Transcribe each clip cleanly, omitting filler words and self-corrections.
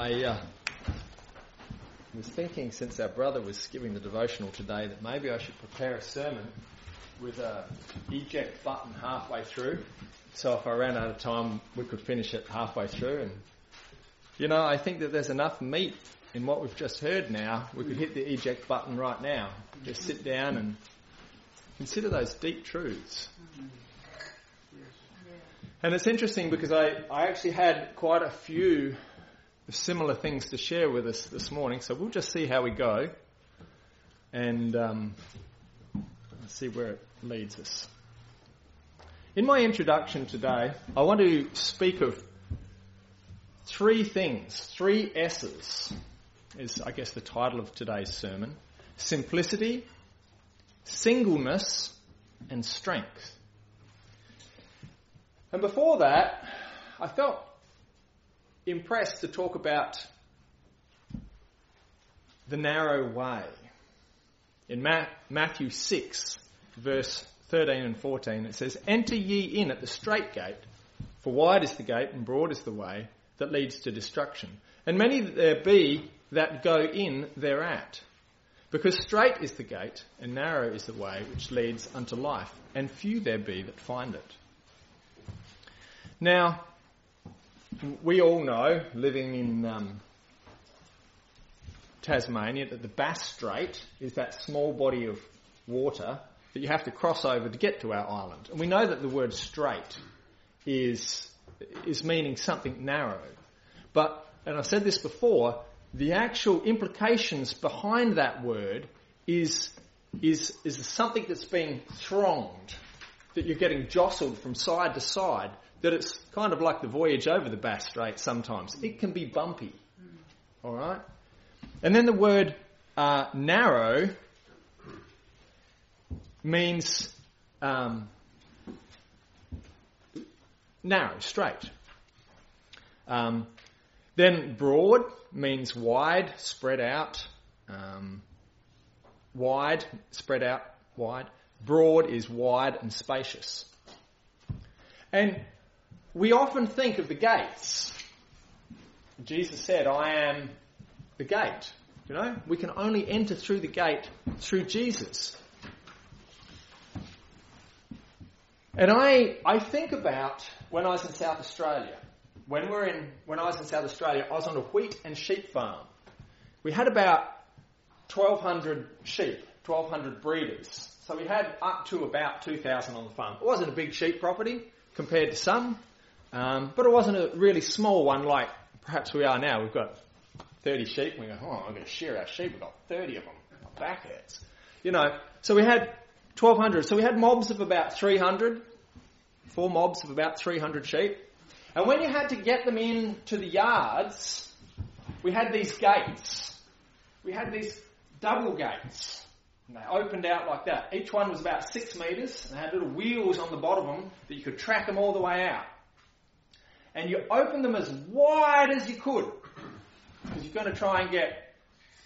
I was thinking, since our brother was giving the devotional today, that maybe I should prepare a sermon with a eject button halfway through. So if I ran out of time, we could finish it halfway through. And, I think that there's enough meat in what we've just heard now. We could hit the eject button right now. Just sit down and consider those deep truths. And it's interesting because I actually had quite a few similar things to share with us this morning, so we'll just see how we go and see where it leads us. In my introduction today, I want to speak of three things, 3 S's is, I guess, the title of today's sermon: simplicity, singleness, and strength. And before that, I felt impressed to talk about the narrow way. In Matthew 6, verse 13 and 14, it says, "Enter ye in at the strait gate, for wide is the gate and broad is the way that leads to destruction. And many there be that go in thereat. Because strait is the gate and narrow is the way which leads unto life, and few there be that find it." Now, we all know, living in Tasmania, that the Bass Strait is that small body of water that you have to cross over to get to our island. And we know that the word strait is meaning something narrow. But, and I've said this before, the actual implications behind that word is something that's being thronged, that you're getting jostled from side to side, that it's kind of like the voyage over the Bass Strait sometimes. It can be bumpy. All right? And then the word narrow means narrow, straight. Then broad means wide, spread out. Wide, spread out, wide. Broad is wide and spacious. And we often think of the gates. Jesus said, "I am the gate." We can only enter through the gate through Jesus. And I think about when I was in South Australia. When I was in South Australia, I was on a wheat and sheep farm. We had about 1,200 sheep, 1,200 breeders. So we had up to about 2,000 on the farm. It wasn't a big sheep property compared to some, but it wasn't a really small one like perhaps we are now. We've got 30 sheep, and we go, I'm going to shear our sheep. We've got 30 of them. My back hurts. So we had 1,200. So we had mobs of about 300, 4 mobs of about 300 sheep. And when you had to get them into the yards, we had these gates. We had these double gates. And they opened out like that. Each one was about 6 metres, and they had little wheels on the bottom of them that you could track them all the way out. And you opened them as wide as you could, because you're going to try and get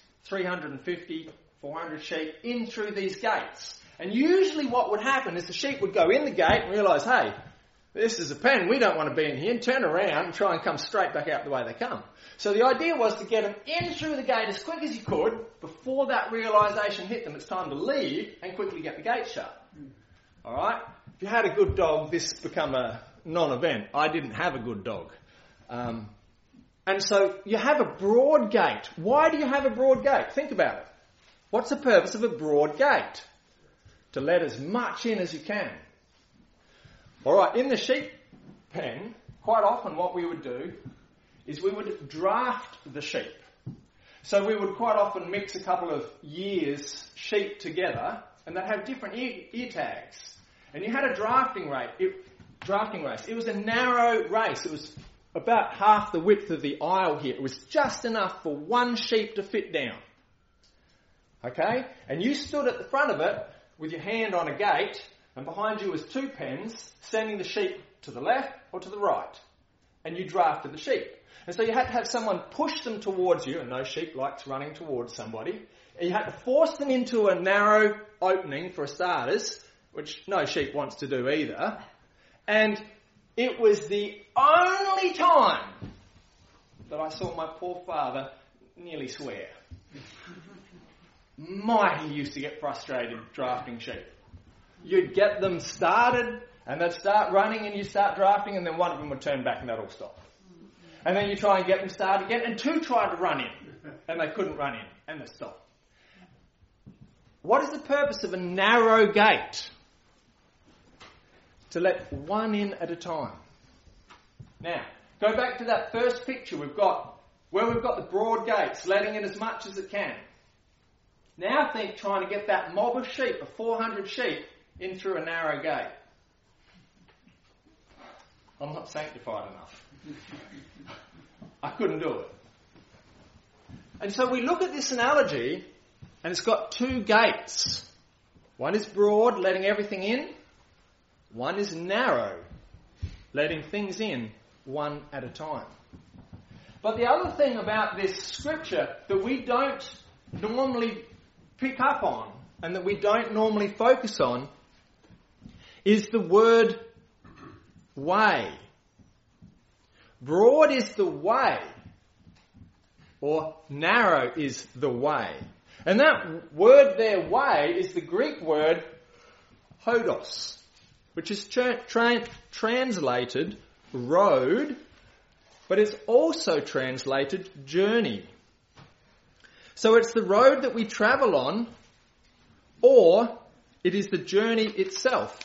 350, 400 sheep in through these gates. And usually what would happen is the sheep would go in the gate and realise, hey, this is a pen, we don't want to be in here, and turn around and try and come straight back out the way they come. So the idea was to get them in through the gate as quick as you could before that realisation hit them. It's time to leave and quickly get the gate shut. All right? If you had a good dog, this become a non-event. I didn't have a good dog. And so you have a broad gate. Why do you have a broad gate? Think about it. What's the purpose of a broad gate? To let as much in as you can. All right, in the sheep pen, quite often what we would do is we would draft the sheep. So we would quite often mix a couple of years' sheep together, and they'd have different ear tags. And you had a drafting race. It was a narrow race. It was about half the width of the aisle here. It was just enough for one sheep to fit down. Okay? And you stood at the front of it with your hand on a gate, and behind you was 2 pens, sending the sheep to the left or to the right. And you drafted the sheep. And so you had to have someone push them towards you, and no sheep likes running towards somebody. And you had to force them into a narrow opening for starters, which no sheep wants to do either. And it was the only time that I saw my poor father nearly swear. My, he used to get frustrated drafting sheep. You'd get them started and they'd start running and you start drafting and then one of them would turn back and they'd all stop. And then you try and get them started again and two tried to run in and they couldn't run in and they stopped. What is the purpose of a narrow gate? To let one in at a time. Now, go back to that first picture we've got the broad gates, letting in as much as it can. Now think trying to get that mob of sheep, of 400 sheep, in through a narrow gate. I'm not sanctified enough. I couldn't do it. And so we look at this analogy, and it's got two gates. One is broad, letting everything in. One is narrow, letting things in one at a time. But the other thing about this scripture that we don't normally pick up on and that we don't normally focus on is the word way. Broad is the way, or narrow is the way. And that word there, way, is the Greek word hodos, which is translated road, but it's also translated journey. So it's the road that we travel on, or it is the journey itself.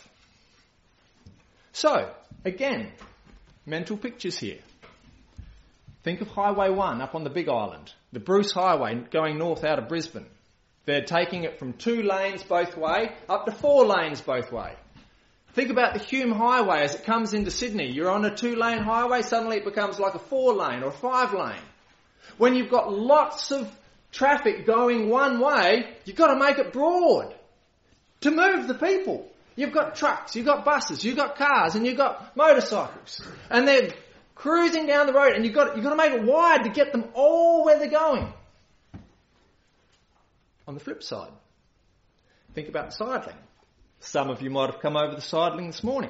So, again, mental pictures here. Think of Highway 1 up on the Big Island, the Bruce Highway going north out of Brisbane. They're taking it from 2 lanes both way up to 4 lanes both way. Think about the Hume Highway as it comes into Sydney. You're on a 2-lane highway, suddenly it becomes like a 4-lane or a 5-lane. When you've got lots of traffic going one way, you've got to make it broad to move the people. You've got trucks, you've got buses, you've got cars, and you've got motorcycles. And they're cruising down the road, and you've got to make it wide to get them all where they're going. On the flip side, think about the sidling. Some of you might have come over the sidling this morning.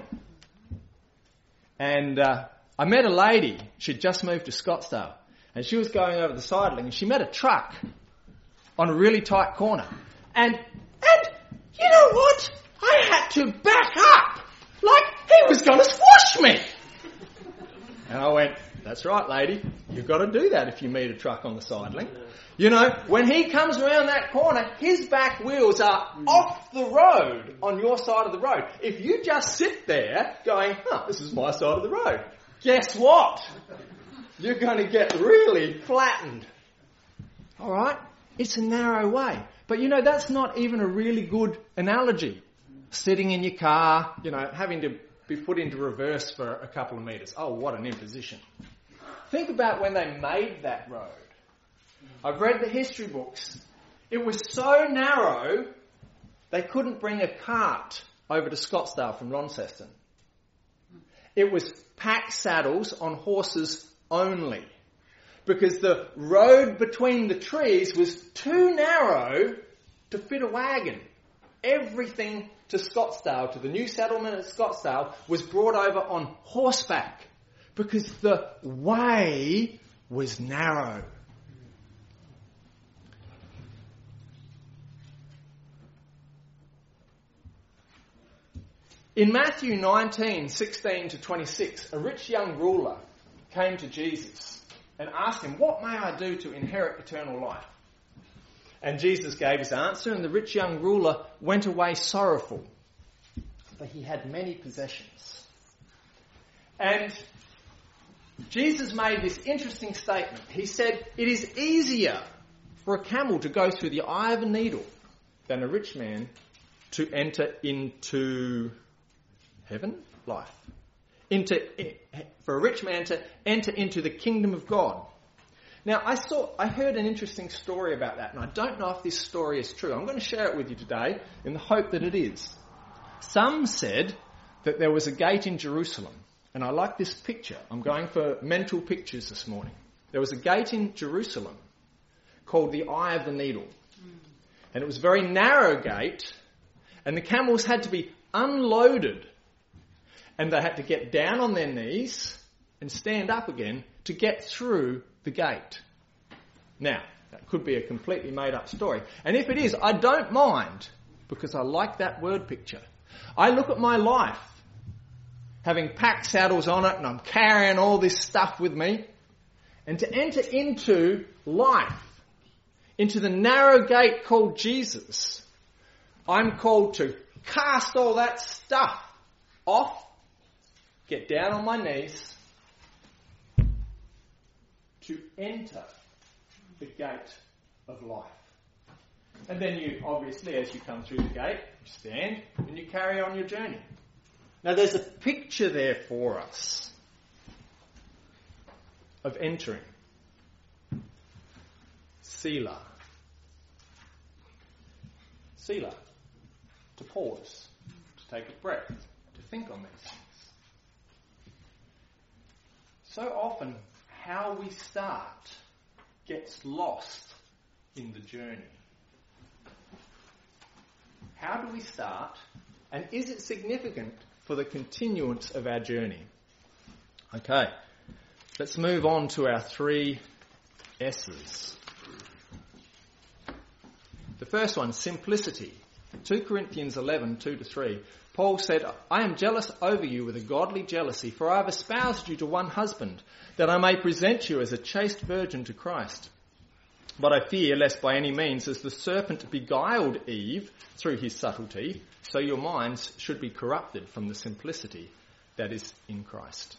And I met a lady, she'd just moved to Scottsdale, and she was going over the sidling, and she met a truck on a really tight corner. And you know what? I had to back up like he was going to squash me. And I went, that's right, lady. You've got to do that if you meet a truck on the sidling. You know, when he comes around that corner, his back wheels are off the road on your side of the road. If you just sit there going, this is my side of the road, guess what? You're going to get really flattened. All right? It's a narrow way. But, you know, that's not even a really good analogy. Sitting in your car, you know, having to be put into reverse for a couple of metres. Oh, what an imposition. Think about when they made that road. I've read the history books. It was so narrow, they couldn't bring a cart over to Scottsdale from Launceston. It was pack saddles on horses only, because the road between the trees was too narrow to fit a wagon. Everything to Scottsdale, to the new settlement at Scottsdale, was brought over on horseback, because the way was narrow. In Matthew 19:16 to 26, a rich young ruler came to Jesus and asked him, "What may I do to inherit eternal life?" And Jesus gave his answer, and the rich young ruler went away sorrowful, for he had many possessions. And Jesus made this interesting statement. He said, it is easier for a camel to go through the eye of a needle than a rich man to enter into heaven, life. For a rich man to enter into the kingdom of God. Now, I heard an interesting story about that, and I don't know if this story is true. I'm going to share it with you today in the hope that it is. Some said that there was a gate in Jerusalem, and I like this picture. I'm going for mental pictures this morning. There was a gate in Jerusalem called the Eye of the Needle, and it was a very narrow gate, and the camels had to be unloaded, and they had to get down on their knees and stand up again to get through the gate. Now, that could be a completely made up story. And if it is, I don't mind, because I like that word picture. I look at my life, having pack saddles on it, and I'm carrying all this stuff with me. And to enter into life, into the narrow gate called Jesus, I'm called to cast all that stuff off, get down on my knees, to enter the gate of life. And then you, obviously, as you come through the gate, you stand and you carry on your journey. Now there's a picture there for us of entering. Selah. Selah. To pause, to take a breath, to think on these things. So often, how we start gets lost in the journey. How do we start, and is it significant for the continuance of our journey? Okay, let's move on to our 3 S's. The first one, simplicity. 2 Corinthians 11, 2-3. Paul said, I am jealous over you with a godly jealousy, for I have espoused you to one husband, that I may present you as a chaste virgin to Christ. But I fear, lest by any means, as the serpent beguiled Eve through his subtlety, so your minds should be corrupted from the simplicity that is in Christ.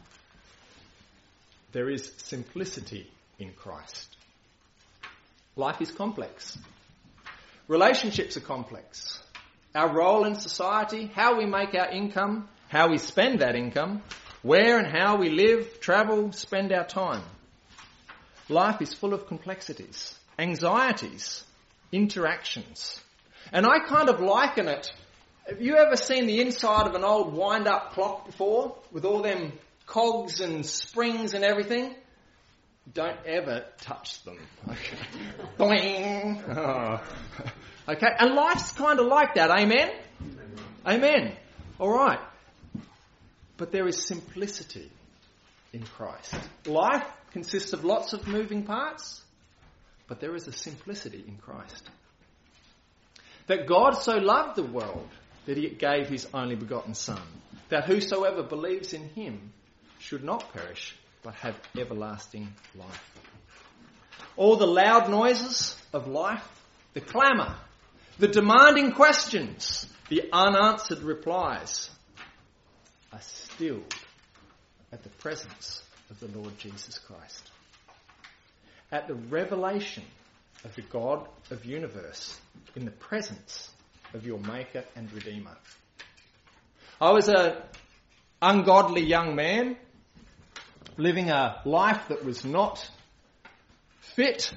There is simplicity in Christ. Life is complex. Relationships are complex. Our role in society, how we make our income, how we spend that income, where and how we live, travel, spend our time. Life is full of complexities, anxieties, interactions. And I kind of liken it. Have you ever seen the inside of an old wind-up clock before, with all them cogs and springs and everything? Don't ever touch them. Okay. Boing. Oh. Okay, and life's kind of like that, amen? Amen. All right. But there is simplicity in Christ. Life consists of lots of moving parts, but there is a simplicity in Christ. That God so loved the world that he gave his only begotten Son, that whosoever believes in him should not perish, but have everlasting life. All the loud noises of life, the clamour, the demanding questions, the unanswered replies are stilled at the presence of the Lord Jesus Christ. At the revelation of the God of the universe, in the presence of your Maker and Redeemer. I was an ungodly young man, living a life that was not fit,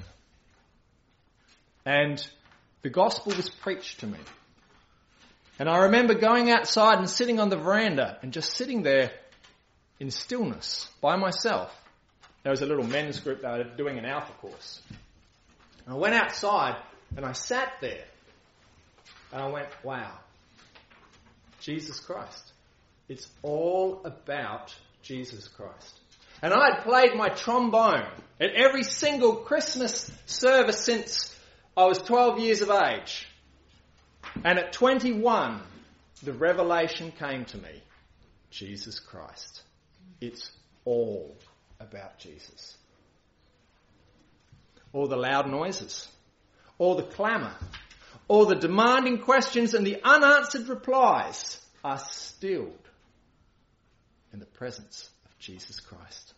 and the gospel was preached to me. And I remember going outside and sitting on the veranda and just sitting there in stillness by myself. There was a little men's group that were doing an Alpha course. And I went outside and I sat there and I went, wow, Jesus Christ. It's all about Jesus Christ. And I had played my trombone at every single Christmas service since I was 12 years of age. And at 21, the revelation came to me. Jesus Christ. It's all about Jesus. All the loud noises, all the clamour, all the demanding questions and the unanswered replies are stilled in the presence of Jesus Christ.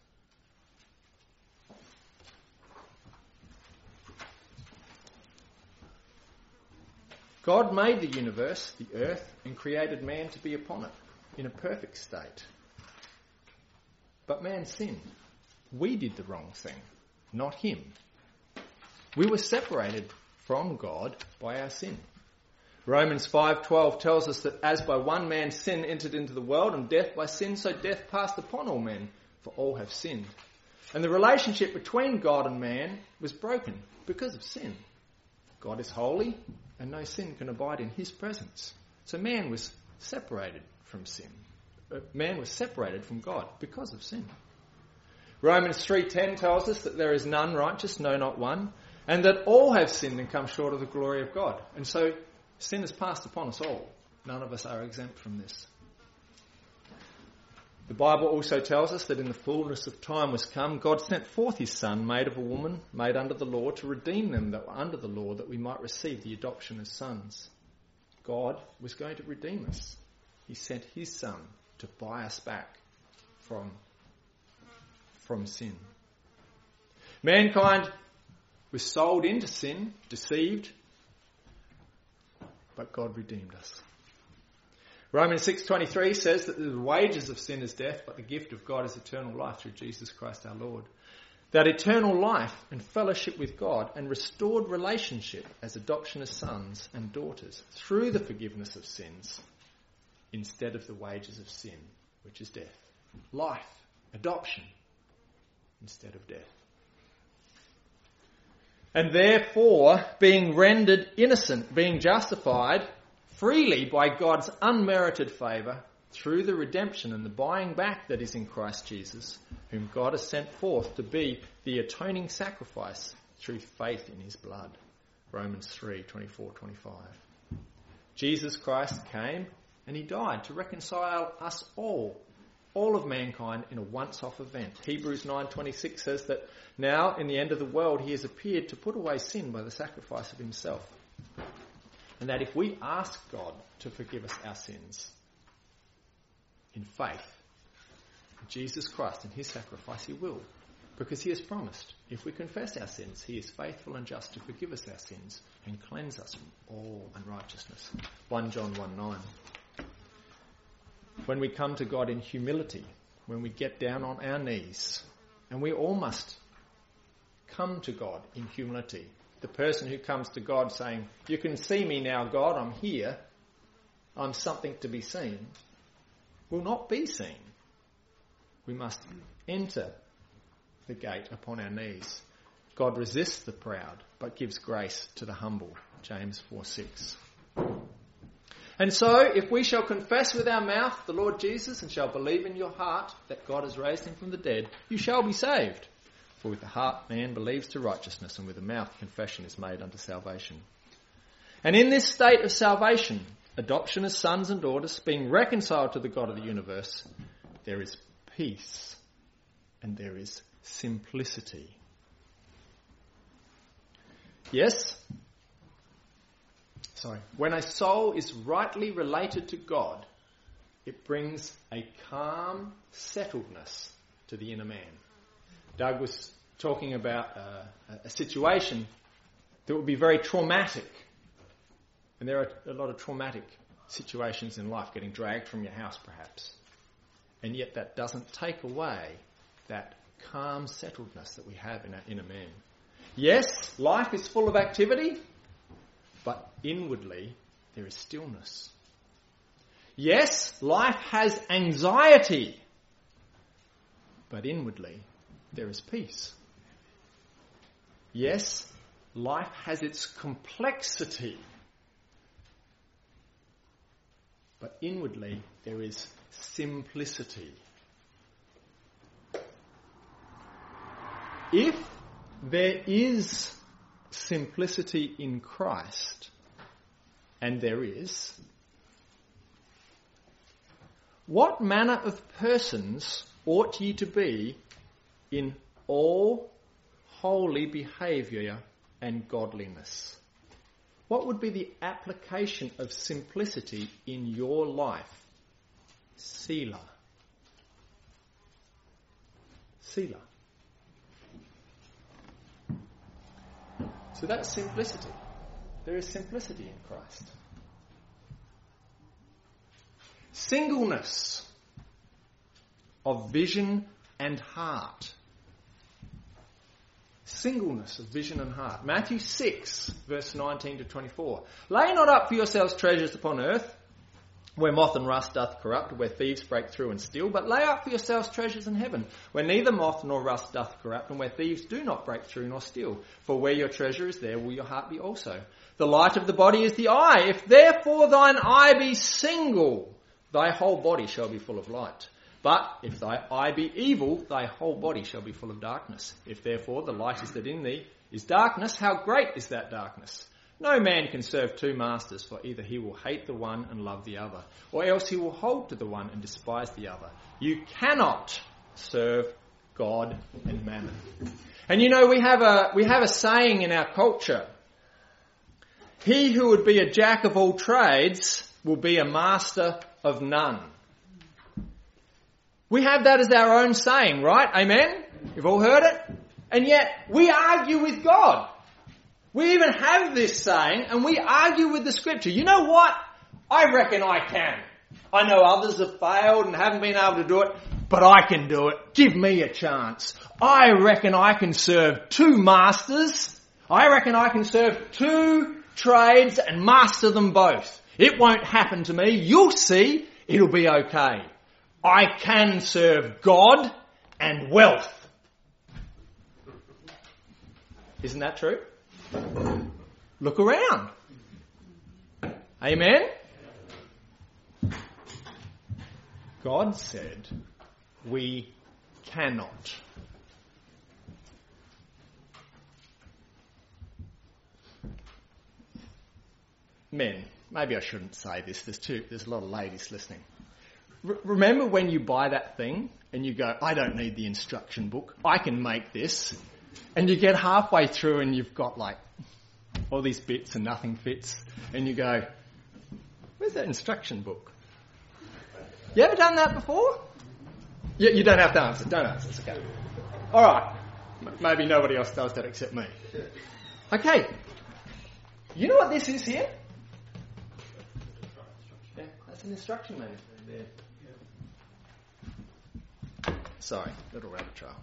God made the universe, the earth, and created man to be upon it in a perfect state. But man sinned. We did the wrong thing, not him. We were separated from God by our sin. Romans 5:12 tells us that as by one man sin entered into the world, and death by sin, so death passed upon all men, for all have sinned. And the relationship between God and man was broken because of sin. God is holy, and no sin can abide in his presence. So man was separated from sin. Man was separated from God because of sin. Romans 3:10 tells us that there is none righteous, no, not one, and that all have sinned and come short of the glory of God. And so sin has passed upon us all. None of us are exempt from this. The Bible also tells us that in the fullness of time was come, God sent forth his Son, made of a woman, made under the law, to redeem them that were under the law, that we might receive the adoption as sons. God was going to redeem us. He sent his Son to buy us back from sin. Mankind was sold into sin, deceived, but God redeemed us. Romans 6:23 says that the wages of sin is death, but the gift of God is eternal life through Jesus Christ our Lord. That eternal life and fellowship with God and restored relationship as adoption as sons and daughters through the forgiveness of sins instead of the wages of sin, which is death. Life, adoption, instead of death. And therefore, being rendered innocent, being justified freely by God's unmerited favour through the redemption and the buying back that is in Christ Jesus, whom God has sent forth to be the atoning sacrifice through faith in his blood. Romans 3:24-25. Jesus Christ came and he died to reconcile us all of mankind in a once-off event. Hebrews 9:26 says that now, in the end of the world, he has appeared to put away sin by the sacrifice of himself. And that if we ask God to forgive us our sins in faith in Jesus Christ and his sacrifice, he will. Because he has promised, if we confess our sins, he is faithful and just to forgive us our sins and cleanse us from all unrighteousness. 1 John 1:9. When we come to God in humility, when we get down on our knees, and we all must come to God in humility. The person who comes to God saying, you can see me now, God, I'm here, I'm something to be seen, will not be seen. We must enter the gate upon our knees. God resists the proud, but gives grace to the humble. James 4:6. And so, if we shall confess with our mouth the Lord Jesus and shall believe in your heart that God has raised him from the dead, you shall be saved. For with the heart man believes to righteousness, and with the mouth confession is made unto salvation. And in this state of salvation, adoption as sons and daughters, being reconciled to the God of the universe, there is peace and there is simplicity. When a soul is rightly related to God, it brings a calm settledness to the inner man. Doug was talking about a situation that would be very traumatic. And there are a lot of traumatic situations in life, getting dragged from your house perhaps. And yet that doesn't take away that calm settledness that we have in our inner man. Yes, life is full of activity, but inwardly there is stillness. Yes, life has anxiety, but inwardly there is peace. Yes, life has its complexity, but inwardly there is simplicity. If there is simplicity in Christ, and there is, what manner of persons ought ye to be in all holy behaviour and godliness? What would be the application of simplicity in your life? Selah. Selah. So that's simplicity. There is simplicity in Christ. Singleness of vision and heart. Singleness of vision and heart. Matthew 6, verse 19 to 24. Lay not up for yourselves treasures upon earth, where moth and rust doth corrupt, where thieves break through and steal, but lay up for yourselves treasures in heaven, where neither moth nor rust doth corrupt, and where thieves do not break through nor steal. For where your treasure is, there will your heart be also. The light of the body is the eye. If therefore thine eye be single, thy whole body shall be full of light. But if thy eye be evil, thy whole body shall be full of darkness. If therefore the light is that in thee is darkness, how great is that darkness? No man can serve two masters, for either he will hate the one and love the other, or else he will hold to the one and despise the other. You cannot serve God and mammon. And you know, we have a saying in our culture. He who would be a jack of all trades will be a master of none. We have that as our own saying, right? Amen? You've all heard it? And yet, we argue with God. We even have this saying, and we argue with the Scripture. You know what? I reckon I can. I know others have failed and haven't been able to do it, but I can do it. Give me a chance. I reckon I can serve two masters. I reckon I can serve two trades and master them both. It won't happen to me. You'll see. It'll be okay. I can serve God and wealth. Isn't that true? Look around. Amen? God said we cannot. Men, maybe I shouldn't say this. There's a lot of ladies listening. Remember when you buy that thing and you go, I don't need the instruction book. I can make this. And you get halfway through and you've got like all these bits and nothing fits. And you go, where's that instruction book? You ever done that before? You don't have to answer. Don't answer. It's okay. All right. Maybe nobody else does that except me. Okay. You know what this is here? Yeah, that's an instruction manual. Sorry, little rabbit trail.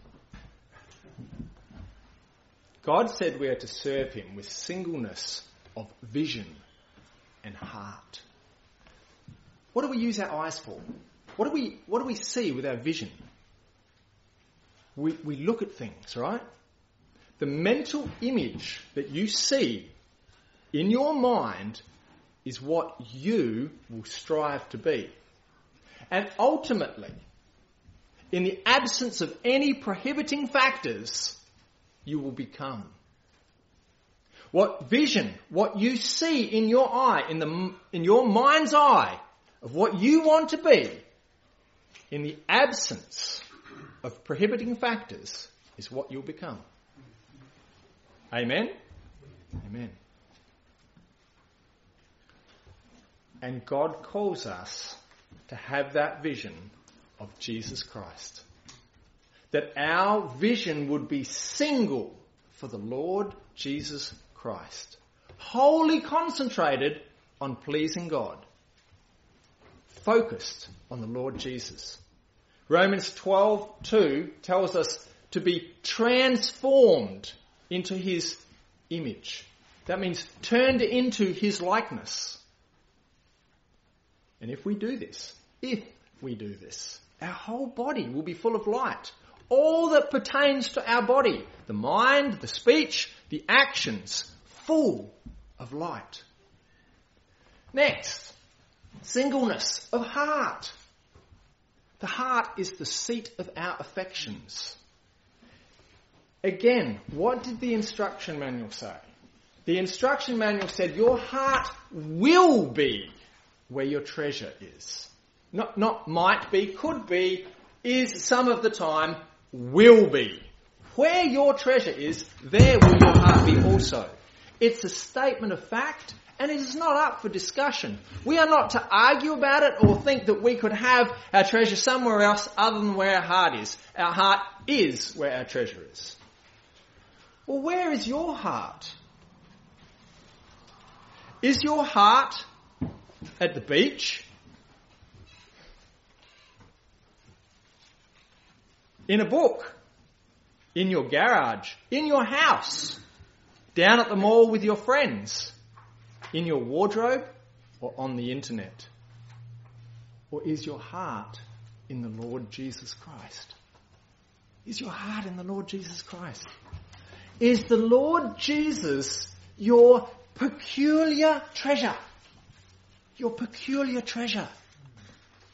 God said we are to serve him with singleness of vision and heart. What do we use our eyes for? What do we see with our vision? We look at things, right? The mental image that you see in your mind is what you will strive to be. And ultimately, in the absence of any prohibiting factors, you will become. What vision, what you see in your eye, in your mind's eye, of what you want to be, in the absence of prohibiting factors, is what you'll become. Amen? Amen. And God calls us to have that vision of Jesus Christ. That our vision would be single for the Lord Jesus Christ. Wholly concentrated on pleasing God. Focused on the Lord Jesus. Romans 12:2 tells us to be transformed into his image. That means turned into his likeness. And if we do this, our whole body will be full of light. All that pertains to our body, the mind, the speech, the actions, full of light. Next, singleness of heart. The heart is the seat of our affections. Again, what did the instruction manual say? The instruction manual said your heart will be where your treasure is. Not might be, could be, is some of the time, will be. Where your treasure is, there will your heart be also. It's a statement of fact, and it is not up for discussion. We are not to argue about it or think that we could have our treasure somewhere else other than where our heart is. Our heart is where our treasure is. Well, where is your heart? Is your heart at the beach? In a book? In your garage? In your house? Down at the mall with your friends? In your wardrobe? Or on the internet? Or is your heart in the Lord Jesus Christ? Is your heart in the Lord Jesus Christ? Is the Lord Jesus your peculiar treasure? Your peculiar treasure.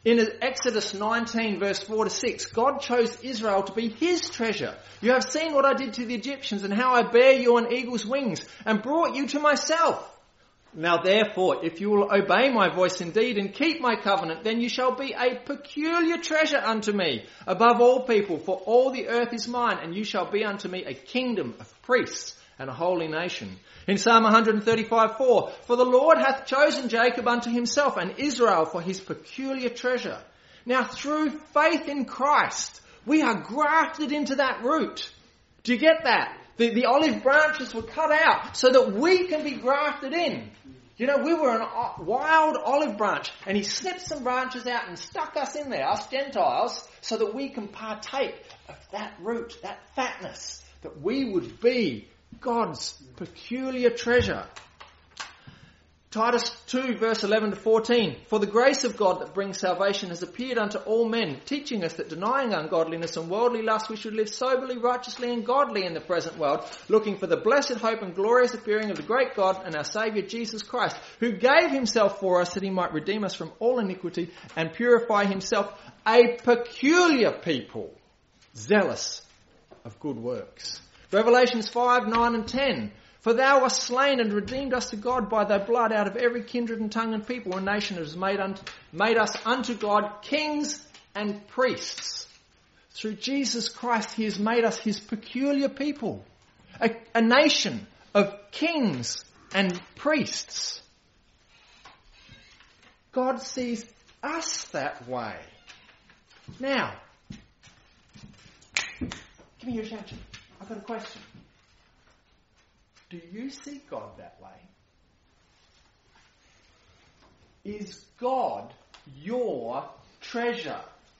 In Exodus 19 verse 4 to 6, God chose Israel to be his treasure. You have seen what I did to the Egyptians and how I bear you on eagle's wings and brought you to myself. Now therefore, if you will obey my voice indeed and keep my covenant, then you shall be a peculiar treasure unto me above all people, for all the earth is mine, and you shall be unto me a kingdom of priests and a holy nation. In Psalm 135:4, for the Lord hath chosen Jacob unto himself and Israel for his peculiar treasure. Now through faith in Christ, we are grafted into that root. Do you get that? The olive branches were cut out so that we can be grafted in. You know, we were a wild olive branch, and he snipped some branches out and stuck us in there, us Gentiles, so that we can partake of that root, that fatness, that we would be God's peculiar treasure. Titus 2 verse 11 to 14. For the grace of God that brings salvation has appeared unto all men, teaching us that denying ungodliness and worldly lust we should live soberly, righteously and godly in the present world, looking for the blessed hope and glorious appearing of the great God and our Saviour Jesus Christ, who gave himself for us that he might redeem us from all iniquity and purify himself a peculiar people, zealous of good works. Revelations 5, 9 and 10. For thou wast slain and redeemed us to God by thy blood out of every kindred and tongue and people and nation, and has made us unto God kings and priests. Through Jesus Christ he has made us his peculiar people, a nation of kings and priests. God sees us that way. Now, give me your attention. I've got a question. Do you see God that way? Is God your treasure?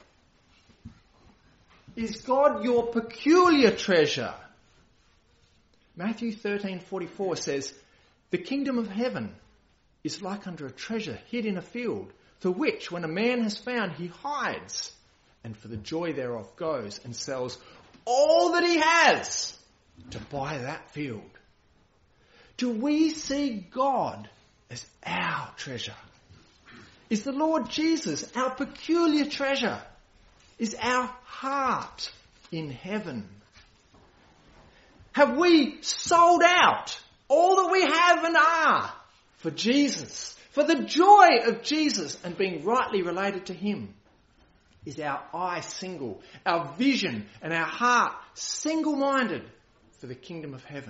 Is God your peculiar treasure? Matthew 13:44 says, the kingdom of heaven is like unto a treasure hid in a field, the which when a man has found he hides, and for the joy thereof goes and sells all that he has to buy that field. Do we see God as our treasure? Is the Lord Jesus our peculiar treasure? Is our heart in heaven? Have we sold out all that we have and are for Jesus, for the joy of Jesus and being rightly related to him? Is our eye single, our vision and our heart single-minded for the kingdom of heaven?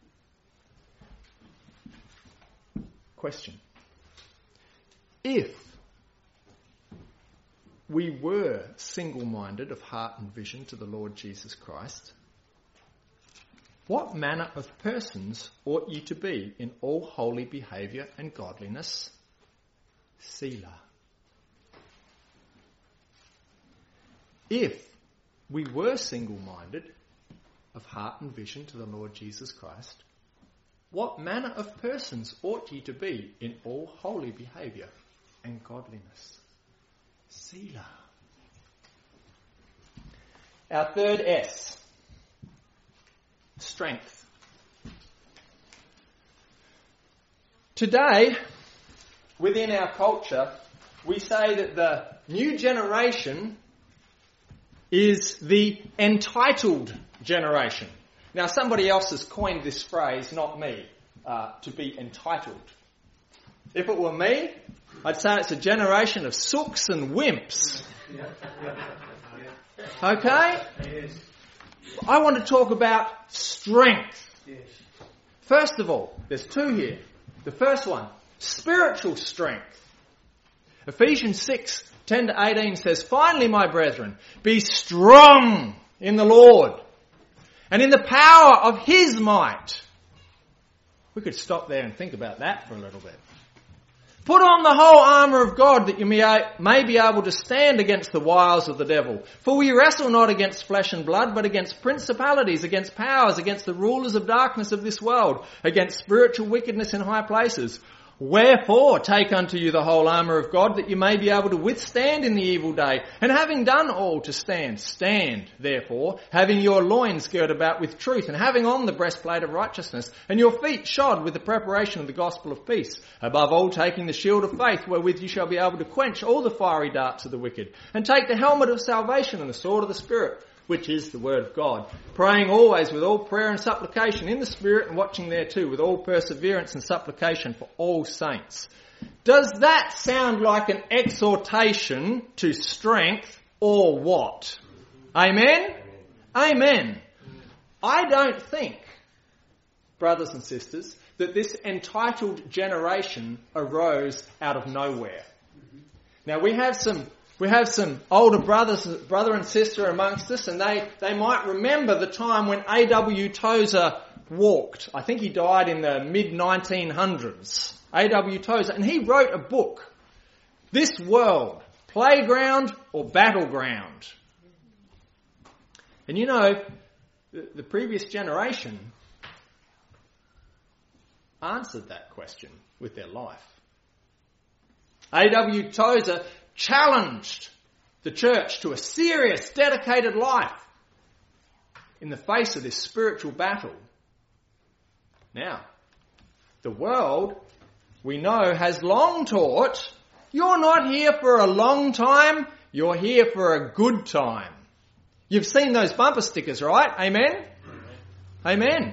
Question. If we were single-minded of heart and vision to the Lord Jesus Christ, what manner of persons ought ye to be in all holy behaviour and godliness? Selah. If we were single-minded of heart and vision to the Lord Jesus Christ, what manner of persons ought ye to be in all holy behaviour and godliness? Selah. Our third S. Strength. Today, within our culture, we say that the new generation is the entitled generation. Now, somebody else has coined this phrase, not me, to be entitled. If it were me, I'd say it's a generation of sooks and wimps. Okay? I want to talk about strength. First of all, there's two here. The first one, spiritual strength. Ephesians 6, 10 to 18 says, finally, my brethren, be strong in the Lord and in the power of his might. We could stop there and think about that for a little bit. Put on the whole armour of God that you may be able to stand against the wiles of the devil. For we wrestle not against flesh and blood, but against principalities, against powers, against the rulers of darkness of this world, against spiritual wickedness in high places. Wherefore, take unto you the whole armour of God, that you may be able to withstand in the evil day. And having done all to stand, stand, therefore, having your loins girt about with truth, and having on the breastplate of righteousness, and your feet shod with the preparation of the gospel of peace. Above all, taking the shield of faith, wherewith you shall be able to quench all the fiery darts of the wicked. And take the helmet of salvation and the sword of the Spirit, which is the word of God, praying always with all prayer and supplication in the Spirit, and watching thereto with all perseverance and supplication for all saints. Does that sound like an exhortation to strength or what? Amen? Amen. I don't think, brothers and sisters, that this entitled generation arose out of nowhere. Now we have some older brother and sister amongst us, and they might remember the time when A.W. Tozer walked. I think he died in the mid-1900s. A.W. Tozer, and he wrote a book, This World, Playground or Battleground? And you know, the previous generation answered that question with their life. A.W. Tozer challenged the church to a serious, dedicated life in the face of this spiritual battle. Now, the world, we know, has long taught, you're not here for a long time, you're here for a good time. You've seen those bumper stickers, right? Amen? Amen.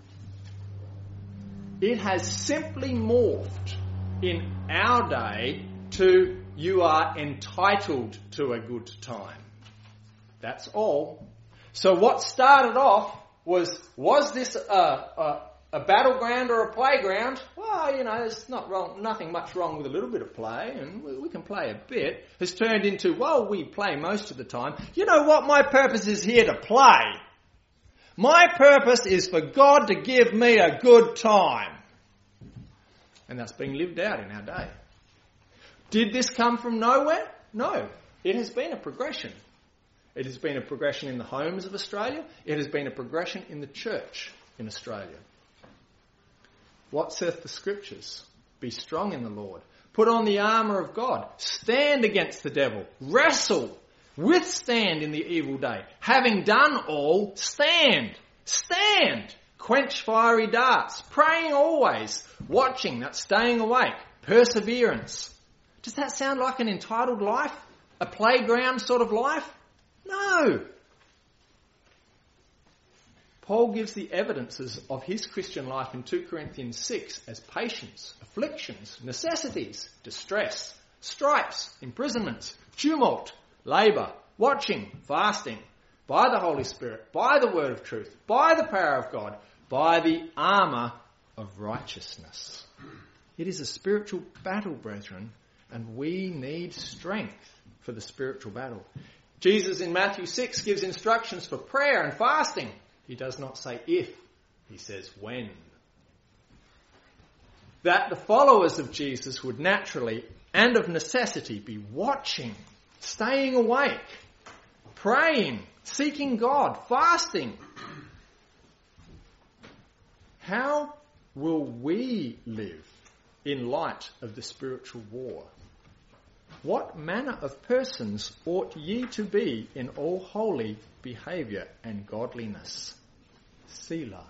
It has simply morphed in our day to you are entitled to a good time. That's all. So what started off was this a battleground or a playground? Well, you know, there's nothing much wrong with a little bit of play, and we can play a bit. Has turned into, well, we play most of the time. You know what? My purpose is here to play. My purpose is for God to give me a good time. And that's being lived out in our day. Did this come from nowhere? No. It has been a progression. It has been a progression in the homes of Australia. It has been a progression in the church in Australia. What saith the Scriptures? Be strong in the Lord. Put on the armour of God. Stand against the devil. Wrestle. Withstand in the evil day. Having done all, stand. Stand. Quench fiery darts. Praying always. Watching, that's staying awake. Perseverance. Does that sound like an entitled life? A playground sort of life? No. Paul gives the evidences of his Christian life in 2 Corinthians 6 as patience, afflictions, necessities, distress, stripes, imprisonments, tumult, labour, watching, fasting, by the Holy Spirit, by the word of truth, by the power of God, by the armour of righteousness. It is a spiritual battle, brethren, and we need strength for the spiritual battle. Jesus in Matthew 6 gives instructions for prayer and fasting. He does not say if, he says when. That the followers of Jesus would naturally and of necessity be watching, staying awake, praying, seeking God, fasting. How will we live in light of the spiritual war? What manner of persons ought ye to be in all holy behaviour and godliness? Selah.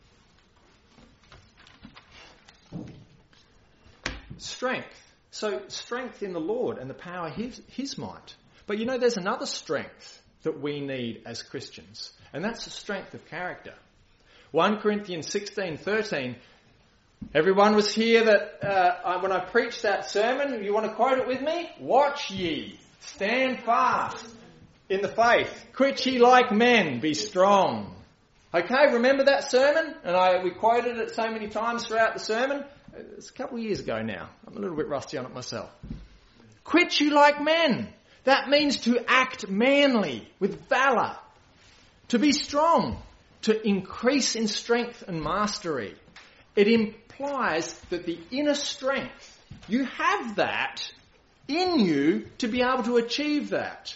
Strength. So strength in the Lord and the power of his might. But you know, there's another strength that we need as Christians, and that's the strength of character. 1 Corinthians 16:13. Everyone was here that when I preached that sermon. You want to quote it with me? Watch ye, stand fast in the faith, quit ye like men, be strong. Okay, remember that sermon? And we quoted it so many times throughout the sermon. It's a couple of years ago now. I'm a little bit rusty on it myself. Quit you like men. That means to act manly, with valour, to be strong, to increase in strength and mastery. It implies that the inner strength, you have that in you to be able to achieve that.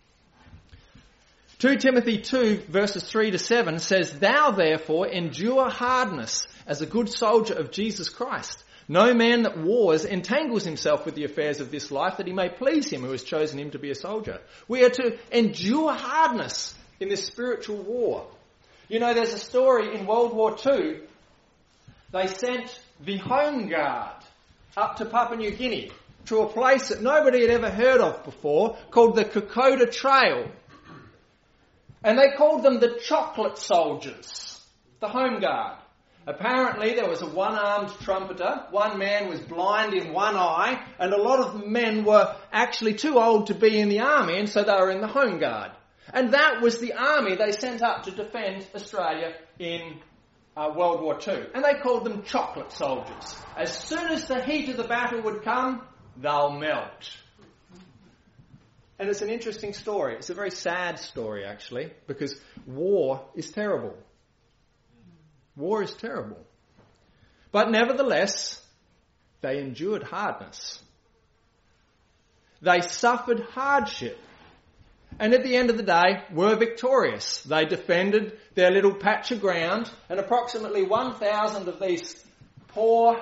2 Timothy 2 verses 3 to 7 says, Thou therefore endure hardness as a good soldier of Jesus Christ. No man that wars entangles himself with the affairs of this life, that he may please him who has chosen him to be a soldier. We are to endure hardness in this spiritual war. You know, there's a story in World War II. They sent the Home Guard up to Papua New Guinea to a place that nobody had ever heard of before, called the Kokoda Trail. And they called them the Chocolate Soldiers, the Home Guard. Apparently there was a one-armed trumpeter, one man was blind in one eye, and a lot of men were actually too old to be in the army, and so they were in the Home Guard. And that was the army they sent up to defend Australia in World War II. And they called them chocolate soldiers. As soon as the heat of the battle would come, they'll melt. And it's an interesting story. It's a very sad story, actually, because war is terrible. War is terrible. But nevertheless, they endured hardness. They suffered hardship. And at the end of the day, were victorious. They defended their little patch of ground, and approximately 1,000 of these poorly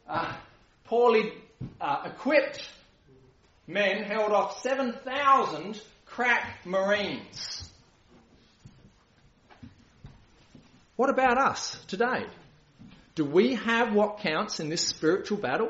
equipped men held off 7,000 crack Marines. What about us today? Do we have what counts in this spiritual battle?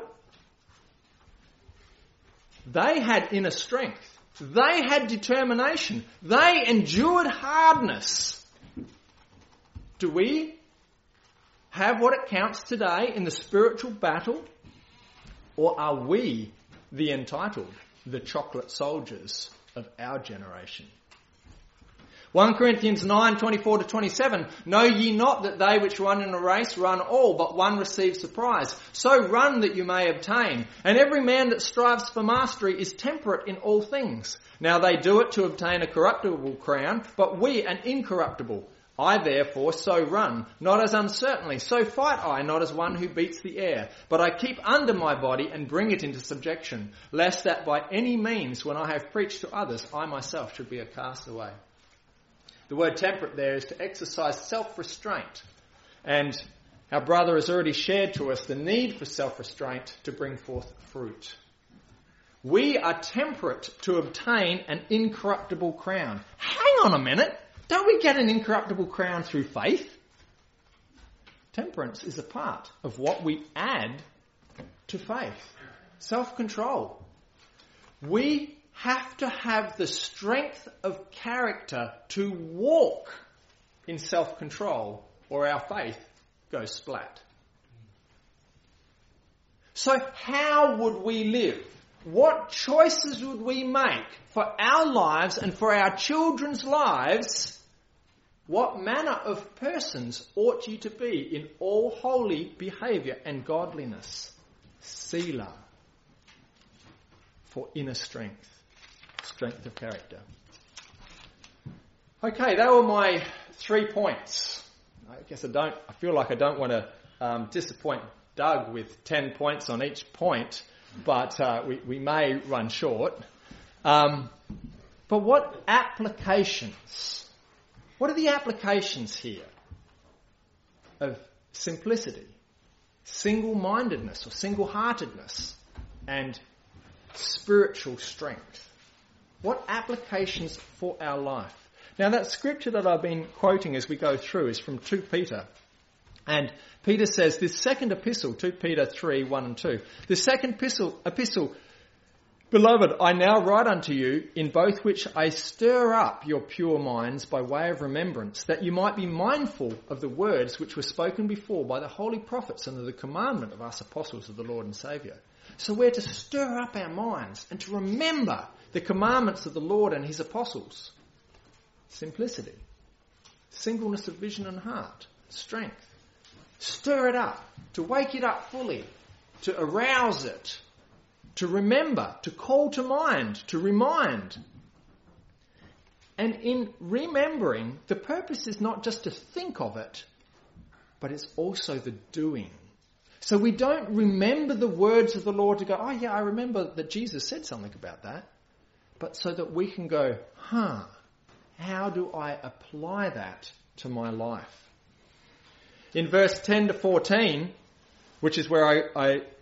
They had inner strength. They had determination. They endured hardness. Do we have what it counts today in the spiritual battle? Or are we the entitled, the chocolate soldiers of our generation? 1 Corinthians 9:24-27, Know ye not that they which run in a race run all, but one receives the prize? So run that you may obtain. And every man that strives for mastery is temperate in all things. Now they do it to obtain a corruptible crown, but we an incorruptible. I therefore so run, not as uncertainly, so fight I, not as one who beats the air, but I keep under my body and bring it into subjection, lest that by any means, when I have preached to others, I myself should be a castaway. The word temperate there is to exercise self-restraint. And our brother has already shared to us the need for self-restraint to bring forth fruit. We are temperate to obtain an incorruptible crown. Hang on a minute. Don't we get an incorruptible crown through faith? Temperance is a part of what we add to faith. Self-control. We have to have the strength of character to walk in self-control, or our faith goes splat. So how would we live? What choices would we make for our lives and for our children's lives? What manner of persons ought ye to be in all holy behaviour and godliness? Selah, for inner strength. Strength of character. Okay, they were my 3 points. I feel like I don't want to disappoint Doug with 10 points on each point, but we may run short. But what applications? What are the applications here of simplicity, single-mindedness or single-heartedness, and spiritual strength? What applications for our life? Now that scripture that I've been quoting as we go through is from 2 Peter. And Peter says, this second epistle, 2 Peter 3:1-2, the second epistle, Beloved, I now write unto you, in both which I stir up your pure minds by way of remembrance, that you might be mindful of the words which were spoken before by the holy prophets under the commandment of us apostles of the Lord and Saviour. So we're to stir up our minds and to remember the commandments of the Lord and his apostles. Simplicity, singleness of vision and heart, strength. Stir it up, to wake it up fully, to arouse it, to remember, to call to mind, to remind. And in remembering, the purpose is not just to think of it, but it's also the doing. So we don't remember the words of the Lord to go, oh yeah, I remember that Jesus said something about that. But so that we can go, how do I apply that to my life? In verse 10-14, which is where I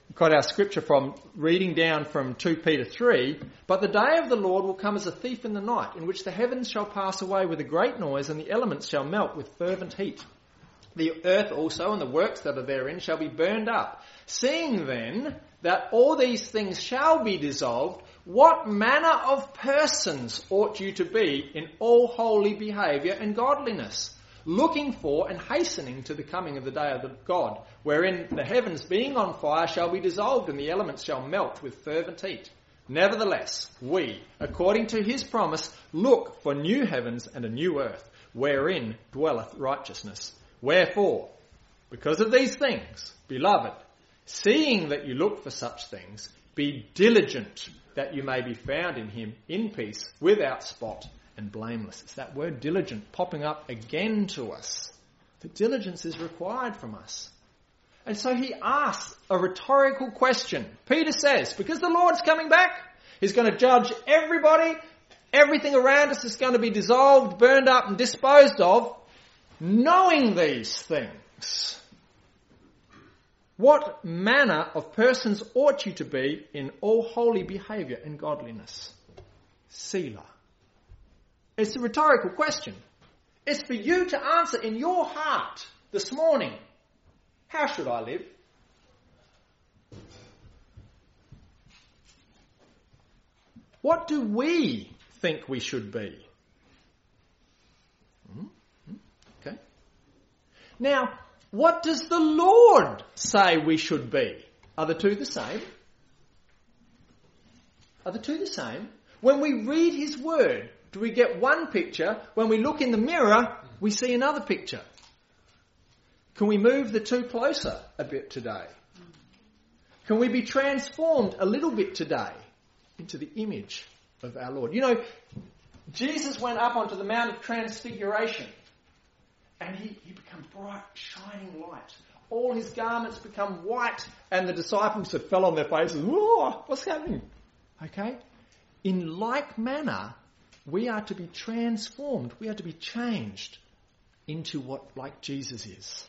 got our scripture from, reading down from 2 Peter 3, but the day of the Lord will come as a thief in the night, in which the heavens shall pass away with a great noise, and the elements shall melt with fervent heat. The earth also and the works that are therein shall be burned up. Seeing then that all these things shall be dissolved, what manner of persons ought you to be in all holy behaviour and godliness, looking for and hastening to the coming of the day of the God, wherein the heavens being on fire shall be dissolved, and the elements shall melt with fervent heat. Nevertheless, we, according to his promise, look for new heavens and a new earth, wherein dwelleth righteousness. Wherefore, because of these things, beloved, seeing that you look for such things, be diligent that you may be found in him in peace, without spot and blameless. It's that word diligent popping up again to us. The diligence is required from us. And so he asks a rhetorical question. Peter says, because the Lord's coming back, he's going to judge everybody, everything around us is going to be dissolved, burned up and disposed of. Knowing these things, what manner of persons ought you to be in all holy behaviour and godliness? Selah. It's a rhetorical question. It's for you to answer in your heart this morning. How should I live? What do we think we should be? Okay. Now, what does the Lord say we should be? Are the two the same? Are the two the same? When we read his word, do we get one picture? When we look in the mirror, we see another picture. Can we move the two closer a bit today? Can we be transformed a little bit today into the image of our Lord? You know, Jesus went up onto the Mount of Transfiguration and he became bright, shining light. All his garments become white and the disciples had fell on their faces. Whoa, what's happening? Okay? In like manner, we are to be transformed. We are to be changed into what like Jesus is.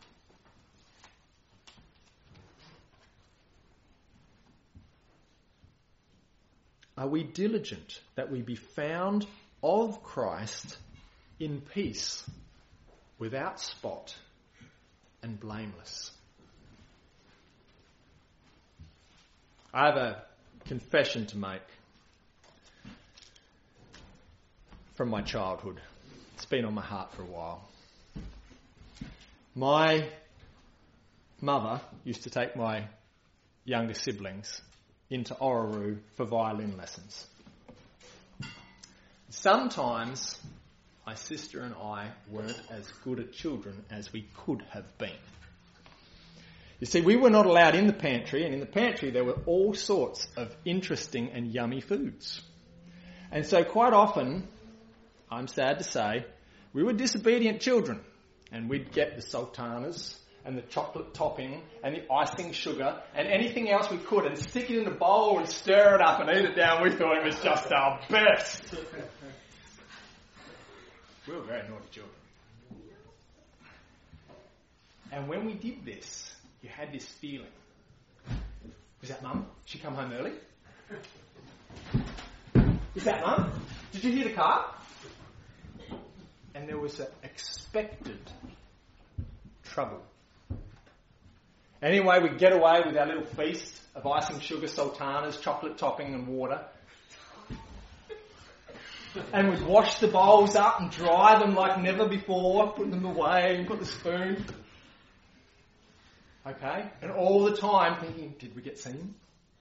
Are we diligent that we be found of Christ in peace, without spot and blameless? I have a confession to make from my childhood. It's been on my heart for a while. My mother used to take my younger siblings into Orroroo for violin lessons. Sometimes my sister and I weren't as good at children as we could have been. You see, we were not allowed in the pantry, and in the pantry there were all sorts of interesting and yummy foods. And so quite often, I'm sad to say, we were disobedient children, and we'd get the sultanas and the chocolate topping and the icing sugar and anything else we could and stick it in a bowl and stir it up and eat it down. We thought it was just our best. We were very naughty children. And when we did this, you had this feeling. Was that Mum? She come home early? Is that Mum? Did you hear the car? And there was an expected trouble. Anyway, we'd get away with our little feast of icing sugar, sultanas, chocolate topping and water. And we'd wash the bowls up and dry them like never before, put them away and put the spoon. Okay? And all the time thinking, did we get seen?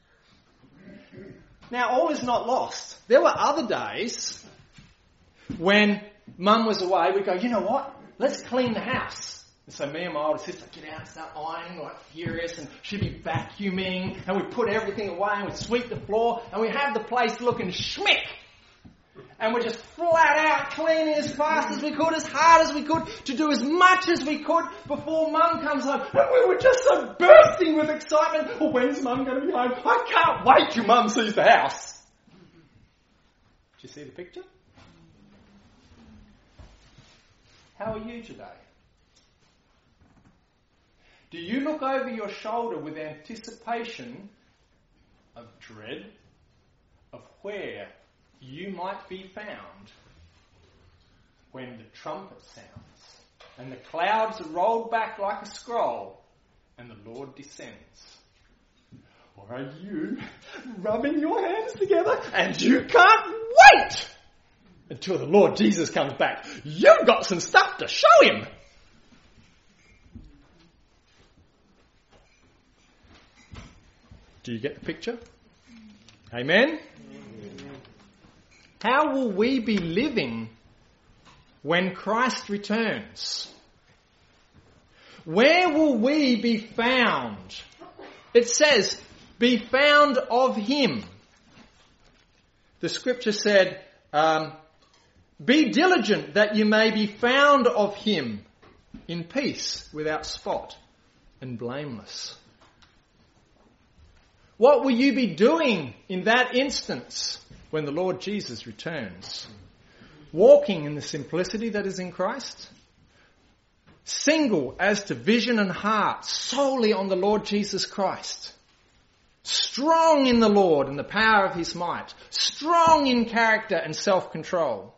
Now, all is not lost. There were other days when Mum was away, we'd go, you know what? Let's clean the house. And so me and my older sister get out and start ironing like furious, and she'd be vacuuming, and we'd put everything away and we'd sweep the floor and we'd have the place looking schmick. And we're just flat out cleaning as fast as we could, as hard as we could, to do as much as we could before Mum comes home. And we were just so bursting with excitement. Oh, when's Mum going to be home? I can't wait till Mum sees the house. Did you see the picture? How are you today? Do you look over your shoulder with anticipation of dread of where you might be found when the trumpet sounds and the clouds are rolled back like a scroll and the Lord descends? Or are you rubbing your hands together and you can't wait until the Lord Jesus comes back? You've got some stuff to show him. Do you get the picture? Amen? How will we be living when Christ returns? Where will we be found? It says, be found of him. The scripture said, be diligent that you may be found of him in peace, without spot and blameless. What will you be doing in that instance when the Lord Jesus returns? Walking in the simplicity that is in Christ? Single as to vision and heart, solely on the Lord Jesus Christ. Strong in the Lord and the power of his might. Strong in character and self-control.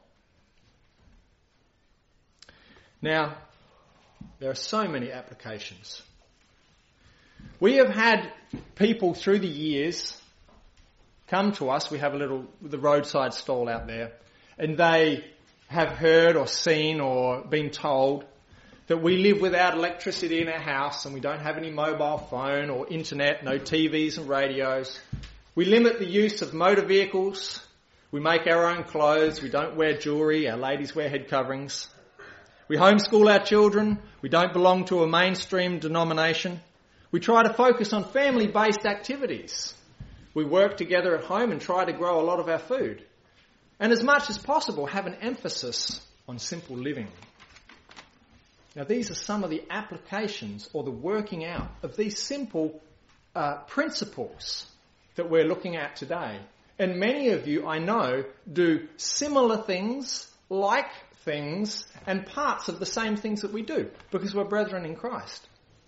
Now, there are so many applications. We have had people through the years come to us. We have the roadside stall out there, and they have heard or seen or been told that we live without electricity in our house and we don't have any mobile phone or internet, no TVs and radios. We limit the use of motor vehicles. We make our own clothes. We don't wear jewellery. Our ladies wear head coverings. We homeschool our children. We don't belong to a mainstream denomination. We try to focus on family-based activities. We work together at home and try to grow a lot of our food. And as much as possible, have an emphasis on simple living. Now, these are some of the applications or the working out of these simple principles that we're looking at today. And many of you, I know, do similar things, like things, and parts of the same things that we do, because we're brethren in Christ.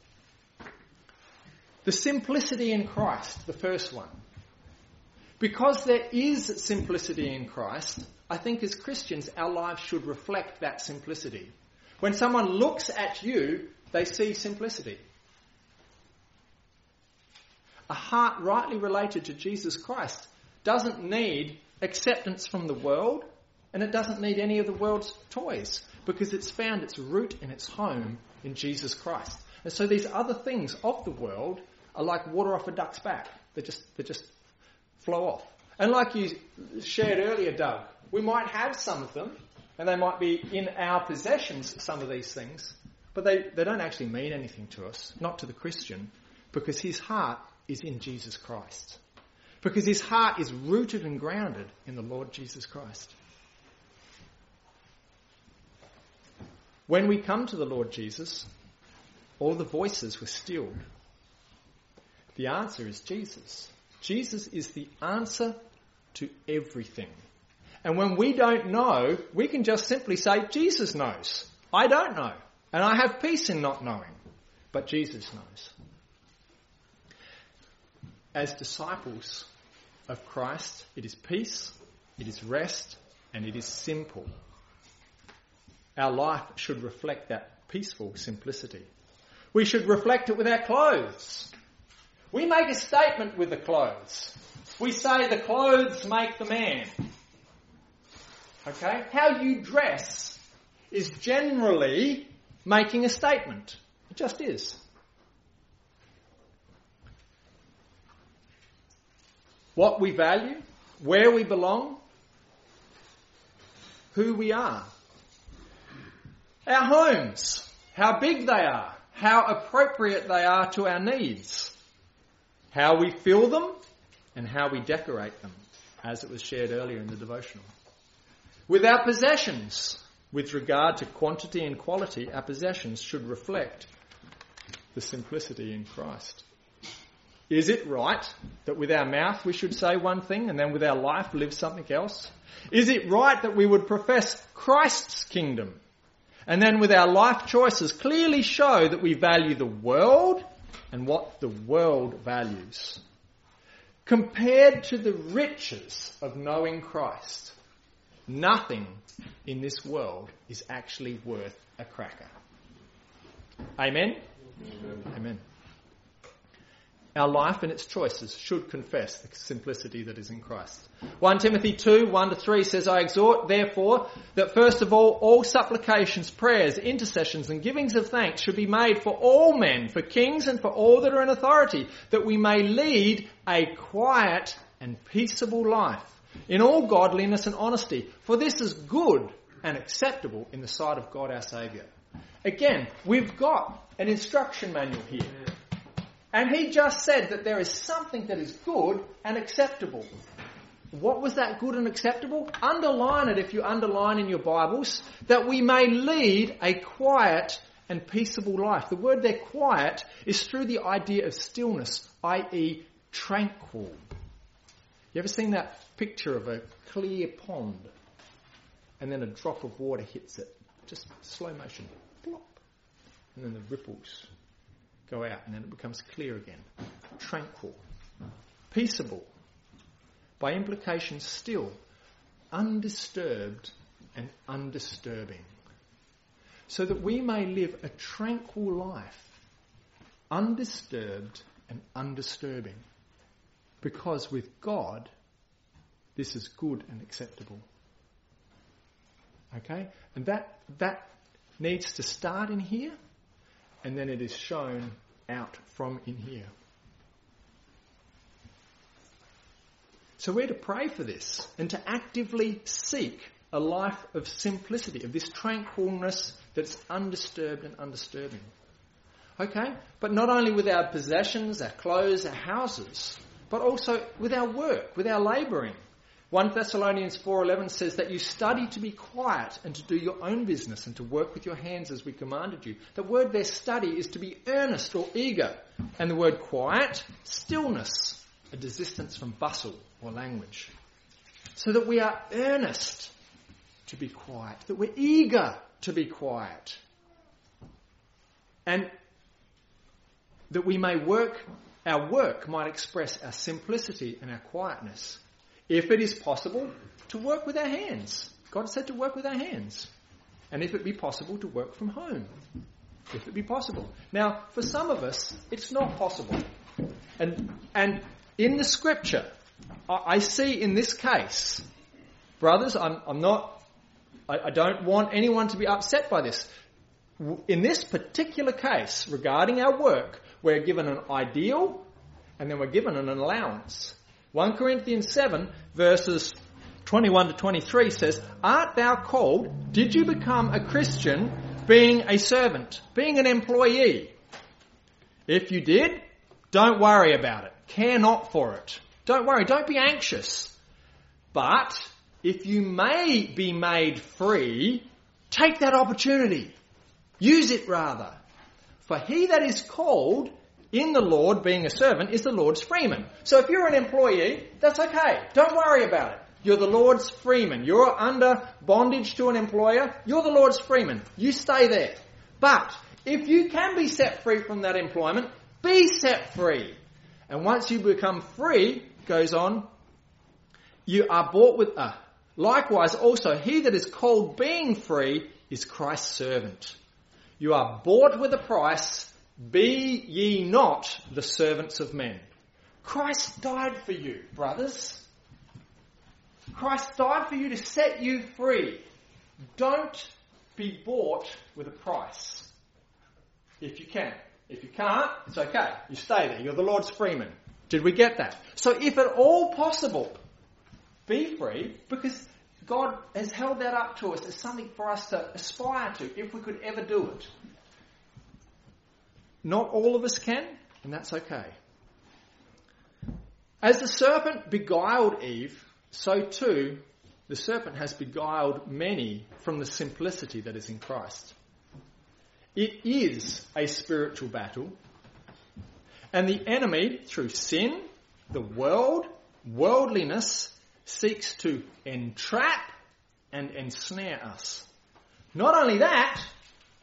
The simplicity in Christ, the first one. Because there is simplicity in Christ, I think as Christians our lives should reflect that simplicity. When someone looks at you, they see simplicity. A heart rightly related to Jesus Christ doesn't need acceptance from the world, and it doesn't need any of the world's toys, because it's found its root and its home in Jesus Christ. And so these other things of the world are like water off a duck's back. They just flow off. And like you shared earlier, Doug, we might have some of them, and they might be in our possessions, some of these things, but they don't actually mean anything to us, not to the Christian, because his heart is in Jesus Christ. Because his heart is rooted and grounded in the Lord Jesus Christ. When we come to the Lord Jesus, all the voices were stilled. The answer is Jesus. Jesus is the answer to everything. And when we don't know, we can just simply say, Jesus knows. I don't know. And I have peace in not knowing. But Jesus knows. As disciples of Christ, it is peace, it is rest, and it is simple. Our life should reflect that peaceful simplicity. We should reflect it with our clothes. We make a statement with the clothes. We say the clothes make the man. Okay? How you dress is generally making a statement. It just is. What we value, where we belong, who we are. Our homes, how big they are, how appropriate they are to our needs. How we fill them and how we decorate them, as it was shared earlier in the devotional. With our possessions, with regard to quantity and quality, our possessions should reflect the simplicity in Christ. Is it right that with our mouth we should say one thing and then with our life live something else? Is it right that we would profess Christ's kingdom And then with our life choices clearly show that we value the world and what the world values. Compared to the riches of knowing Christ, nothing in this world is actually worth a cracker. Amen? Amen. Our life and its choices should confess the simplicity that is in Christ. 1 Timothy 2, 1-3 says, I exhort, therefore, that first of all supplications, prayers, intercessions and givings of thanks should be made for all men, for kings and for all that are in authority, that we may lead a quiet and peaceable life in all godliness and honesty. For this is good and acceptable in the sight of God our Saviour. Again, we've got an instruction manual here. And he just said that there is something that is good and acceptable. What was that good and acceptable? Underline it if you underline in your Bibles, that we may lead a quiet and peaceable life. The word there, quiet, is through the idea of stillness, i.e. tranquil. You ever seen that picture of a clear pond and then a drop of water hits it? Just slow motion. Plop. And then the ripples go out and then it becomes clear again. Tranquil. Peaceable. By implication still. Undisturbed and undisturbing. So that we may live a tranquil life. Undisturbed and undisturbing. Because with God, this is good and acceptable. Okay? And that needs to start in here, and then it is shown out from in here. So we're to pray for this and to actively seek a life of simplicity, of this tranquilness that's undisturbed and undisturbing. Okay? But not only with our possessions, our clothes, our houses, but also with our work, with our labouring. 1 Thessalonians 4:11 says that you study to be quiet and to do your own business and to work with your hands as we commanded you. The word there, study, is to be earnest or eager. And the word quiet, stillness, a desistance from bustle or language. So that we are earnest to be quiet, that we're eager to be quiet. And that we may our work might express our simplicity and our quietness. If it is possible, to work with our hands. God said to work with our hands. And if it be possible, to work from home. If it be possible. Now, for some of us, it's not possible. And in the scripture, I see in this case, brothers, I don't want anyone to be upset by this. In this particular case, regarding our work, we're given an ideal and then we're given an allowance. 1 Corinthians 7 verses 21-23 says, Art thou called? Did you become a Christian being a servant, being an employee? If you did, don't worry about it. Care not for it. Don't worry. Don't be anxious. But if you may be made free, take that opportunity. Use it rather. For he that is called in the Lord, being a servant, is the Lord's freeman. So if you're an employee, that's okay. Don't worry about it. You're the Lord's freeman. You're under bondage to an employer. You're the Lord's freeman. You stay there. But if you can be set free from that employment, be set free. And once you become free, goes on, you are bought with likewise also he that is called being free is Christ's servant. You are bought with a price. Be ye not the servants of men. Christ died for you, brothers. Christ died for you to set you free. Don't be bought with a price. If you can. If you can't, it's okay. You stay there. You're the Lord's freeman. Did we get that? So if at all possible, be free, because God has held that up to us as something for us to aspire to, if we could ever do it. Not all of us can, and that's okay. As the serpent beguiled Eve, so too the serpent has beguiled many from the simplicity that is in Christ. It is a spiritual battle, and the enemy, through sin, the world, worldliness, seeks to entrap and ensnare us. Not only that,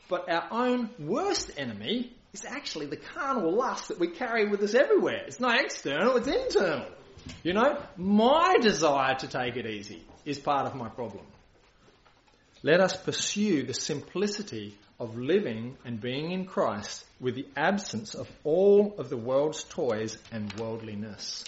But our own worst enemy is actually the carnal lust that we carry with us everywhere. It's not external, it's internal. You know, my desire to take it easy is part of my problem. Let us pursue the simplicity of living and being in Christ with the absence of all of the world's toys and worldliness.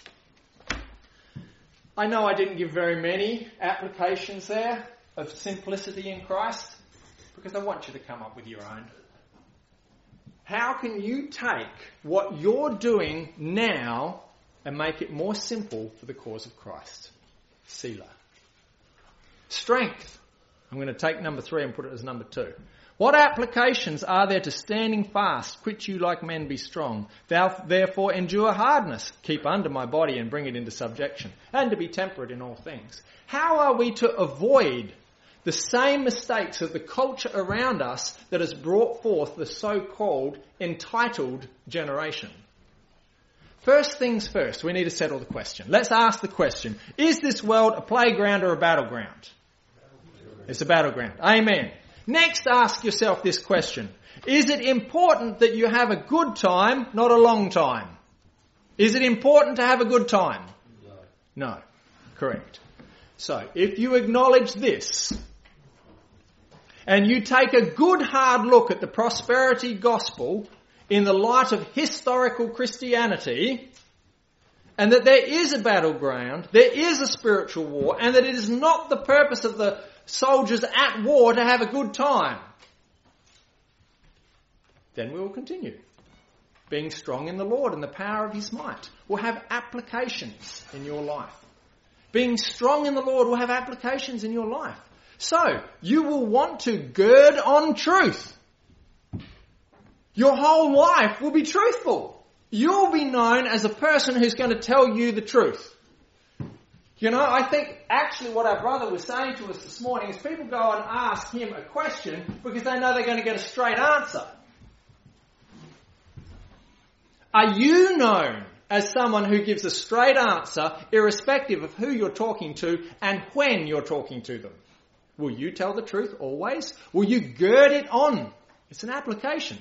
I know I didn't give very many applications there of simplicity in Christ because I want you to come up with your own. How can you take what you're doing now and make it more simple for the cause of Christ? Selah. Strength. I'm going to take number 3 and put it as number 2. What applications are there to standing fast? Quit you like men, be strong. Thou therefore endure hardness. Keep under my body and bring it into subjection. And to be temperate in all things. How are we to avoid the same mistakes of the culture around us that has brought forth the so-called entitled generation? First things first, we need to settle the question. Let's ask the question, is this world a playground or a battleground? It's a battleground. Amen. Next, ask yourself this question. Is it important that you have a good time, not a long time? Is it important to have a good time? No. Correct. So, if you acknowledge this, and you take a good hard look at the prosperity gospel in the light of historical Christianity, and that there is a battleground, there is a spiritual war, and that it is not the purpose of the soldiers at war to have a good time, then we will continue. Being strong in the Lord and the power of his might will have applications in your life. Being strong in the Lord will have applications in your life. So, you will want to gird on truth. Your whole life will be truthful. You'll be known as a person who's going to tell you the truth. You know, I think actually what our brother was saying to us this morning is people go and ask him a question because they know they're going to get a straight answer. Are you known as someone who gives a straight answer irrespective of who you're talking to and when you're talking to them? Will you tell the truth always? Will you gird it on? It's an application.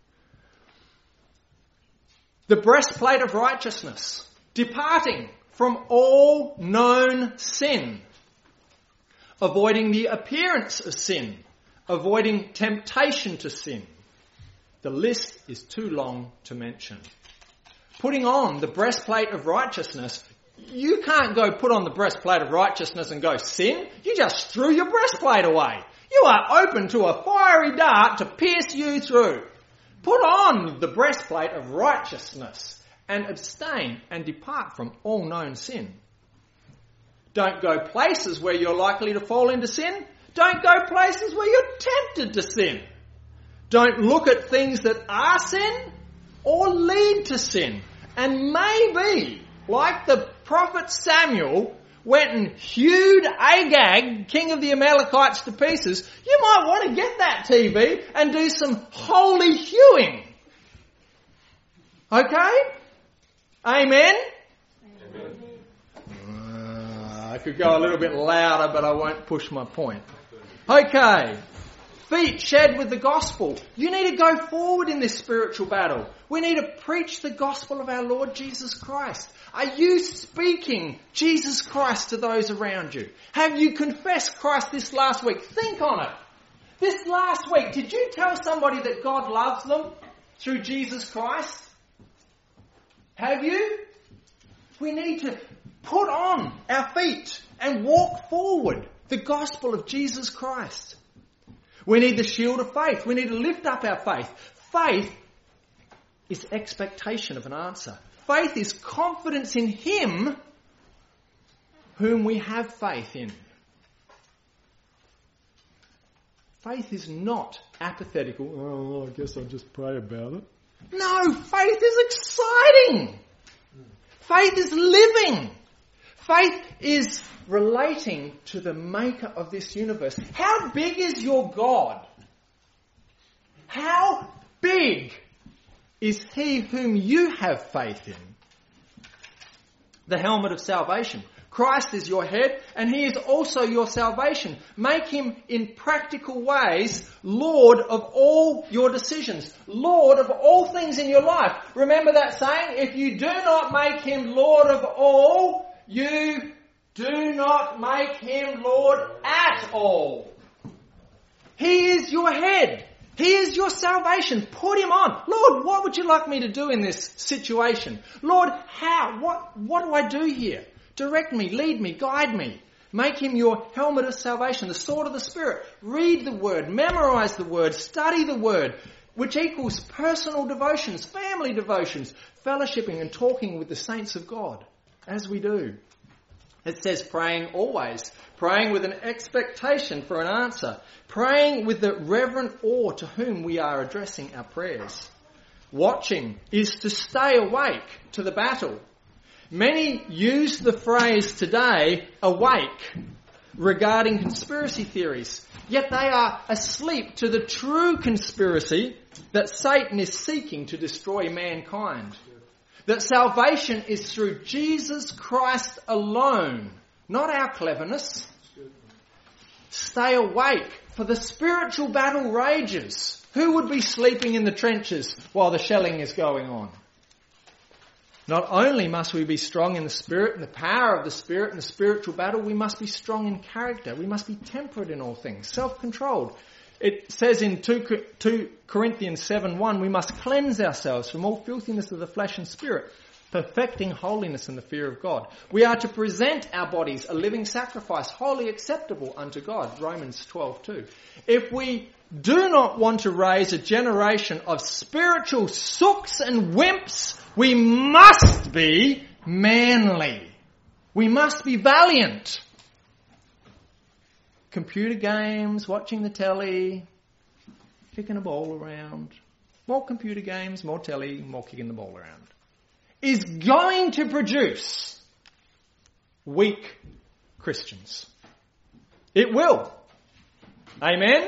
The breastplate of righteousness. Departing from all known sin. Avoiding the appearance of sin. Avoiding temptation to sin. The list is too long to mention. Putting on the breastplate of righteousness. You can't go put on the breastplate of righteousness and go sin. You just threw your breastplate away. You are open to a fiery dart to pierce you through. Put on the breastplate of righteousness and abstain and depart from all known sin. Don't go places where you're likely to fall into sin. Don't go places where you're tempted to sin. Don't look at things that are sin or lead to sin. And maybe, like the prophet Samuel went and hewed Agag, king of the Amalekites, to pieces, you might want to get that TV and do some holy hewing. Okay? Amen? I could go a little bit louder, but I won't push my point. Okay. Feet shed with the gospel. You need to go forward in this spiritual battle. We need to preach the gospel of our Lord Jesus Christ. Are you speaking Jesus Christ to those around you? Have you confessed Christ this last week? Think on it. This last week, did you tell somebody that God loves them through Jesus Christ? Have you? We need to put on our feet and walk forward the gospel of Jesus Christ. We need the shield of faith. We need to lift up our faith. Faith is expectation of an answer. Faith is confidence in Him whom we have faith in. Faith is not apathetical. Oh, I guess I'll just pray about it. No, faith is exciting. Faith is living. Faith is relating to the maker of this universe. How big is your God? How big is He whom you have faith in? The helmet of salvation. Christ is your head, and he is also your salvation. Make him in practical ways Lord of all your decisions, Lord of all things in your life. Remember that saying? If you do not make him Lord of all, you do not make him Lord at all. He is your head. He is your salvation. Put him on. Lord, what would you like me to do in this situation? Lord, how? What do I do here? Direct me, lead me, guide me. Make him your helmet of salvation, the sword of the Spirit. Read the Word, memorize the Word, study the Word, which equals personal devotions, family devotions, fellowshipping and talking with the saints of God, as we do. It says praying always, praying with an expectation for an answer, praying with the reverent awe to whom we are addressing our prayers. Watching is to stay awake to the battle. Many use the phrase today, awake, regarding conspiracy theories, yet they are asleep to the true conspiracy that Satan is seeking to destroy mankind. That salvation is through Jesus Christ alone, not our cleverness. Stay awake, for the spiritual battle rages. Who would be sleeping in the trenches while the shelling is going on? Not only must we be strong in the Spirit and the power of the Spirit and the spiritual battle, we must be strong in character. We must be temperate in all things, self-controlled. It says in 2 Corinthians 7:1, we must cleanse ourselves from all filthiness of the flesh and spirit, perfecting holiness in the fear of God. We are to present our bodies a living sacrifice, wholly acceptable unto God, Romans 12:2. If we do not want to raise a generation of spiritual sooks and wimps, we must be manly. We must be valiant. Computer games, watching the telly, kicking a ball around. More computer games, more telly, more kicking the ball around. Is going to produce weak Christians. It will. Amen?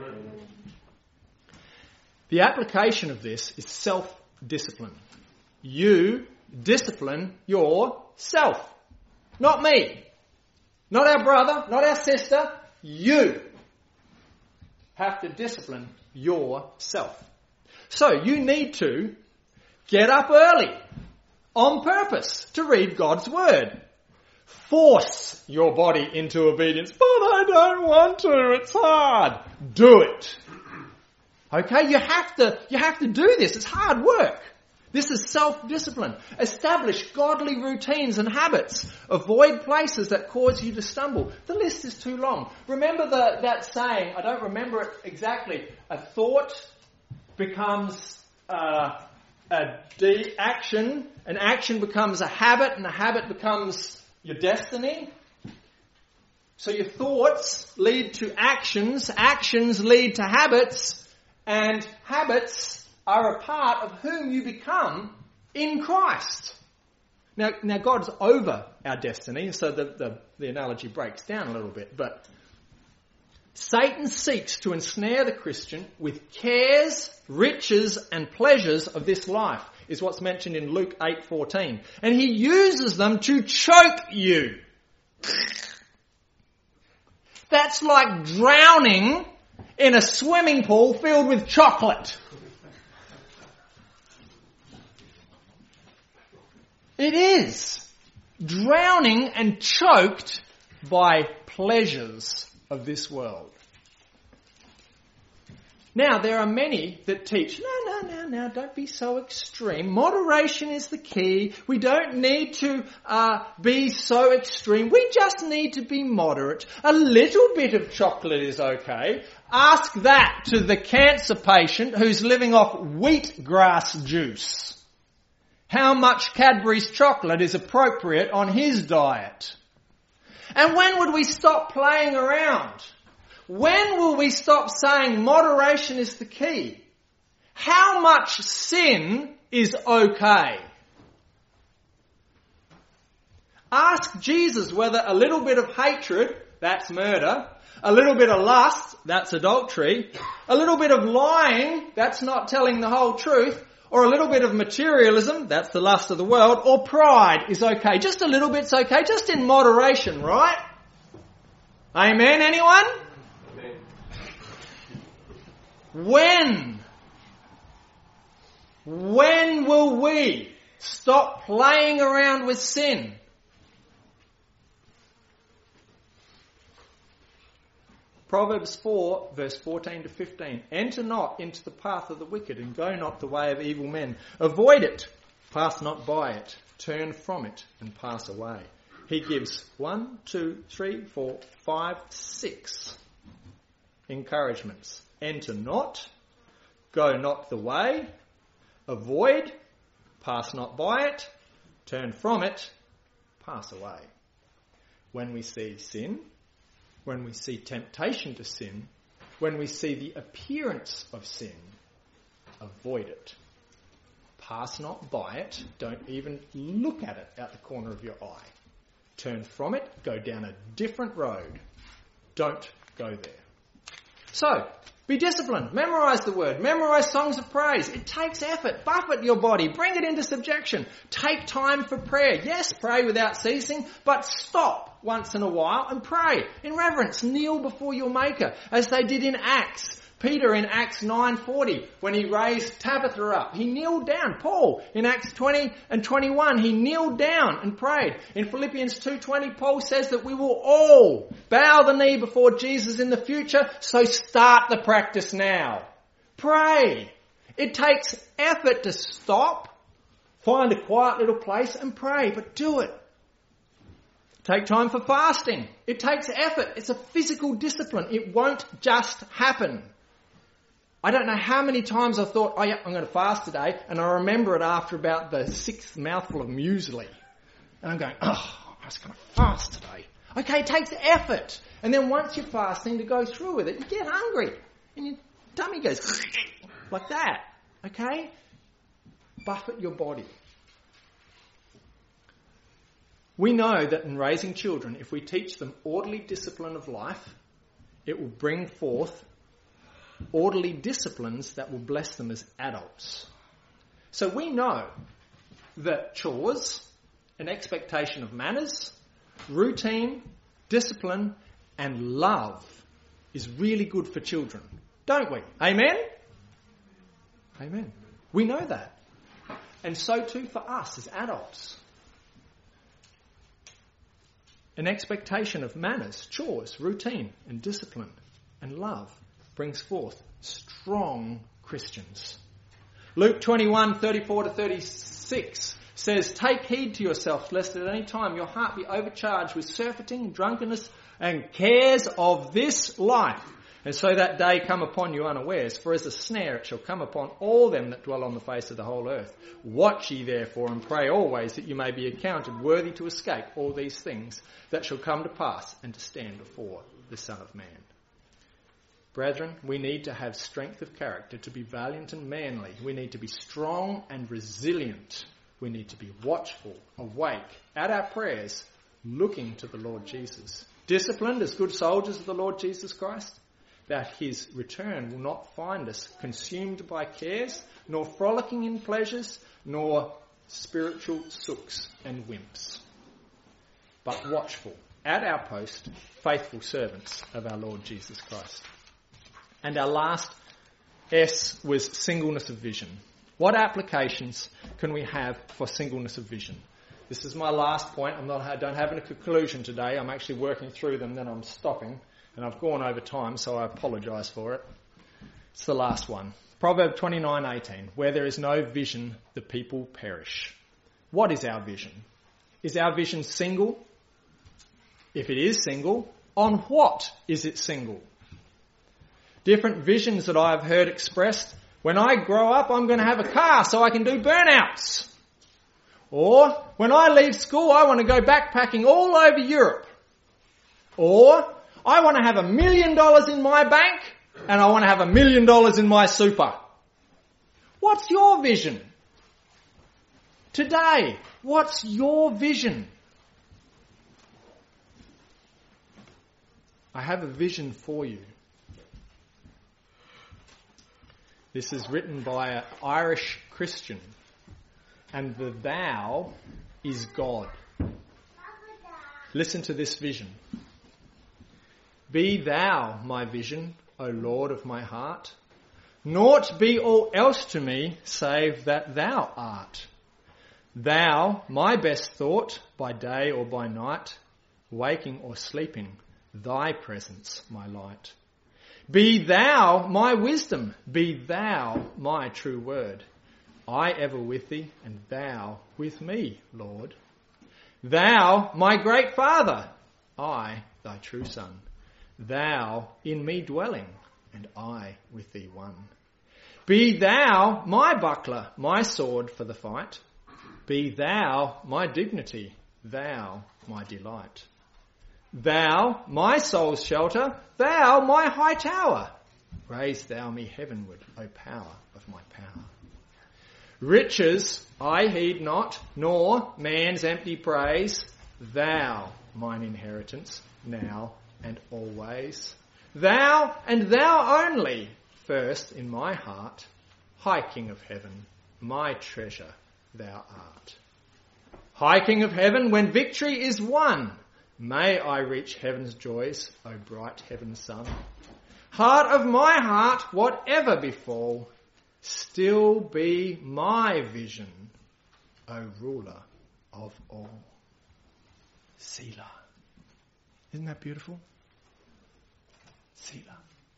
The application of this is self-discipline. You discipline yourself. Not me. Not our brother. Not our sister. You have to discipline yourself. So you need to get up early on purpose to read God's Word. Force your body into obedience. But I don't want to. It's hard. Do it. Okay? You have to do this. It's hard work. This is self-discipline. Establish godly routines and habits. Avoid places that cause you to stumble. The list is too long. Remember that saying, I don't remember it exactly, a thought becomes action, an action becomes a habit, and a habit becomes your destiny. So your thoughts lead to actions, actions lead to habits, and habits are a part of whom you become in Christ. Now God's over our destiny, so the analogy breaks down a little bit, but Satan seeks to ensnare the Christian with cares, riches, and pleasures of this life, is what's mentioned in Luke 8:14. And he uses them to choke you. That's like drowning in a swimming pool filled with chocolate. It is. Drowning and choked by pleasures of this world. Now, there are many that teach, no, don't be so extreme. Moderation is the key. We don't need to be so extreme. We just need to be moderate. A little bit of chocolate is okay. Ask that to the cancer patient who's living off wheatgrass juice. How much Cadbury's chocolate is appropriate on his diet? And when would we stop playing around? When will we stop saying moderation is the key? How much sin is okay? Ask Jesus whether a little bit of hatred, that's murder, a little bit of lust, that's adultery, a little bit of lying, that's not telling the whole truth, or a little bit of materialism, that's the lust of the world, or pride is okay. Just a little bit's okay, just in moderation, right? Amen, anyone? Amen. When will we stop playing around with sin? Proverbs 4, verse 14 to 15. Enter not into the path of the wicked, and go not the way of evil men. Avoid it, pass not by it. Turn from it, and pass away. He gives 1, 2, 3, 4, 5, 6 encouragements. Enter not, go not the way, avoid, pass not by it, turn from it, pass away. When we see sin, when we see temptation to sin, when we see the appearance of sin, avoid it. Pass not by it. Don't even look at it out the corner of your eye. Turn from it. Go down a different road. Don't go there. So, be disciplined. Memorise the word. Memorise songs of praise. It takes effort. Buffet your body. Bring it into subjection. Take time for prayer. Yes, pray without ceasing, but stop once in a while and pray. In reverence, kneel before your Maker, as they did in Acts. Peter in Acts 9:40, when he raised Tabitha up, he kneeled down. Paul in Acts 20 and 21, he kneeled down and prayed. In Philippians 2:20, Paul says that we will all bow the knee before Jesus in the future, so start the practice now. Pray. It takes effort to stop, find a quiet little place and pray, but do it. Take time for fasting. It takes effort. It's a physical discipline. It won't just happen. I don't know how many times I've thought, oh yeah, I'm going to fast today, and I remember it after about the 6th mouthful of muesli. And I'm going, oh, I was going to fast today. Okay, it takes effort. And then once you're fasting, to go through with it, you get hungry. And your tummy goes like that. Okay? Buffet your body. We know that in raising children, if we teach them orderly discipline of life, it will bring forth orderly disciplines that will bless them as adults. So we know that chores, an expectation of manners, routine, discipline, and love is really good for children. Don't we? Amen? Amen. We know that. And so too for us as adults. An expectation of manners, chores, routine, and discipline, and love brings forth strong Christians. Luke 21:34 to 36 says, take heed to yourselves, lest at any time your heart be overcharged with surfeiting, drunkenness, and cares of this life, and so that day come upon you unawares. For as a snare it shall come upon all them that dwell on the face of the whole earth. Watch ye therefore, and pray always, that you may be accounted worthy to escape all these things that shall come to pass, and to stand before the Son of Man. Brethren, we need to have strength of character, to be valiant and manly. We need to be strong and resilient. We need to be watchful, awake, at our prayers, looking to the Lord Jesus. Disciplined as good soldiers of the Lord Jesus Christ, that his return will not find us consumed by cares, nor frolicking in pleasures, nor spiritual sooks and wimps, but watchful, at our post, faithful servants of our Lord Jesus Christ. And our last S was singleness of vision. What applications can we have for singleness of vision? This is my last point. I don't have a conclusion today. I'm actually working through them, then I'm stopping. And I've gone over time, so I apologise for it. It's the last one. Proverbs 29:18. Where there is no vision, the people perish. What is our vision? Is our vision single? If it is single, on what is it single? Different visions that I've heard expressed. When I grow up, I'm going to have a car so I can do burnouts. Or, when I leave school, I want to go backpacking all over Europe. Or, I want to have $1 million in my bank and I want to have $1 million in my super. What's your vision? Today, what's your vision? I have a vision for you. This is written by an Irish Christian, and the thou is God. Listen to this vision. Be thou my vision, O Lord of my heart. Naught be all else to me save that thou art. Thou, my best thought, by day or by night, waking or sleeping, thy presence, my light. Be thou my wisdom, be thou my true word. I ever with thee, and thou with me, Lord. Thou, my great Father, I, thy true Son. Thou in me dwelling, and I with thee one. Be thou my buckler, my sword for the fight. Be thou my dignity, thou my delight. Thou my soul's shelter, thou my high tower. Raise thou me heavenward, O power of my power. Riches I heed not, nor man's empty praise. Thou mine inheritance, now and always. Thou and thou only, first in my heart, High King of heaven, my treasure thou art. High King of heaven, when victory is won, may I reach heaven's joys, O bright heaven's sun. Heart of my heart, whatever befall, still be my vision, O ruler of all. Selah. Isn't that beautiful? Selah.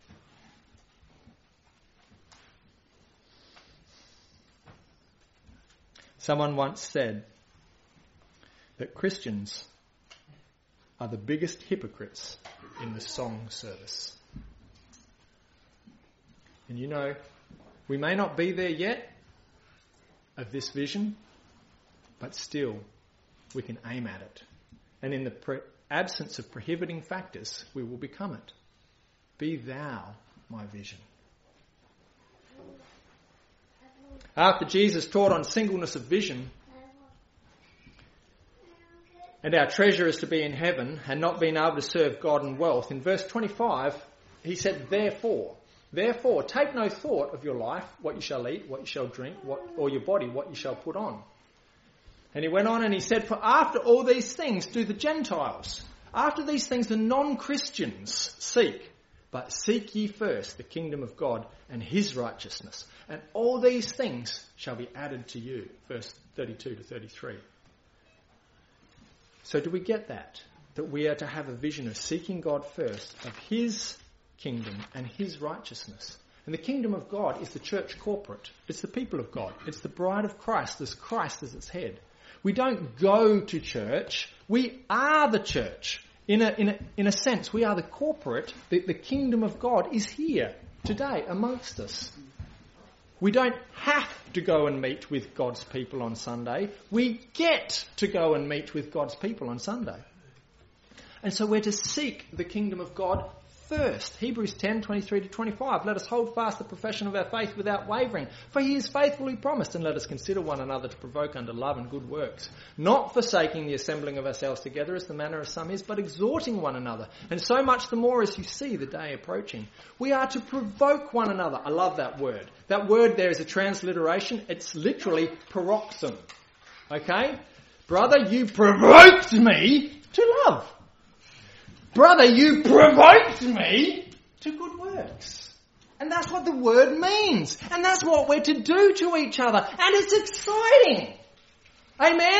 Someone once said that Christians are the biggest hypocrites in the song service. And you know, we may not be there yet of this vision, but still we can aim at it. And in the absence of prohibiting factors, we will become it. Be thou my vision. After Jesus taught on singleness of vision, and our treasure is to be in heaven, and not being able to serve God in wealth, in verse 25, he said, Therefore, take no thought of your life, what you shall eat, what you shall drink, or your body, what you shall put on. And he went on and he said, For after all these things do the Gentiles. After these things the non-Christians seek. But seek ye first the kingdom of God and his righteousness, and all these things shall be added to you. Verse 32 to 33. So do we get that? That we are to have a vision of seeking God first, of his kingdom and his righteousness. And the kingdom of God is the church corporate. It's the people of God. It's the bride of Christ. There's Christ as its head. We don't go to church. We are the church. In a sense, we are the corporate. The kingdom of God is here today amongst us. We don't have to go and meet with God's people on Sunday. We get to go and meet with God's people on Sunday. And so we're to seek the kingdom of God first. Hebrews 10, 23 to 25. Let us hold fast the profession of our faith without wavering, for he is faithfully promised, and let us consider one another to provoke unto love and good works, not forsaking the assembling of ourselves together as the manner of some is, but exhorting one another, and so much the more as you see the day approaching. We are to provoke one another. I love that word. That word there is a transliteration. It's literally paroxysm. Okay? Brother, you provoked me to love. Brother, you provoked me to good works. And that's what the word means. And that's what we're to do to each other. And it's exciting. Amen?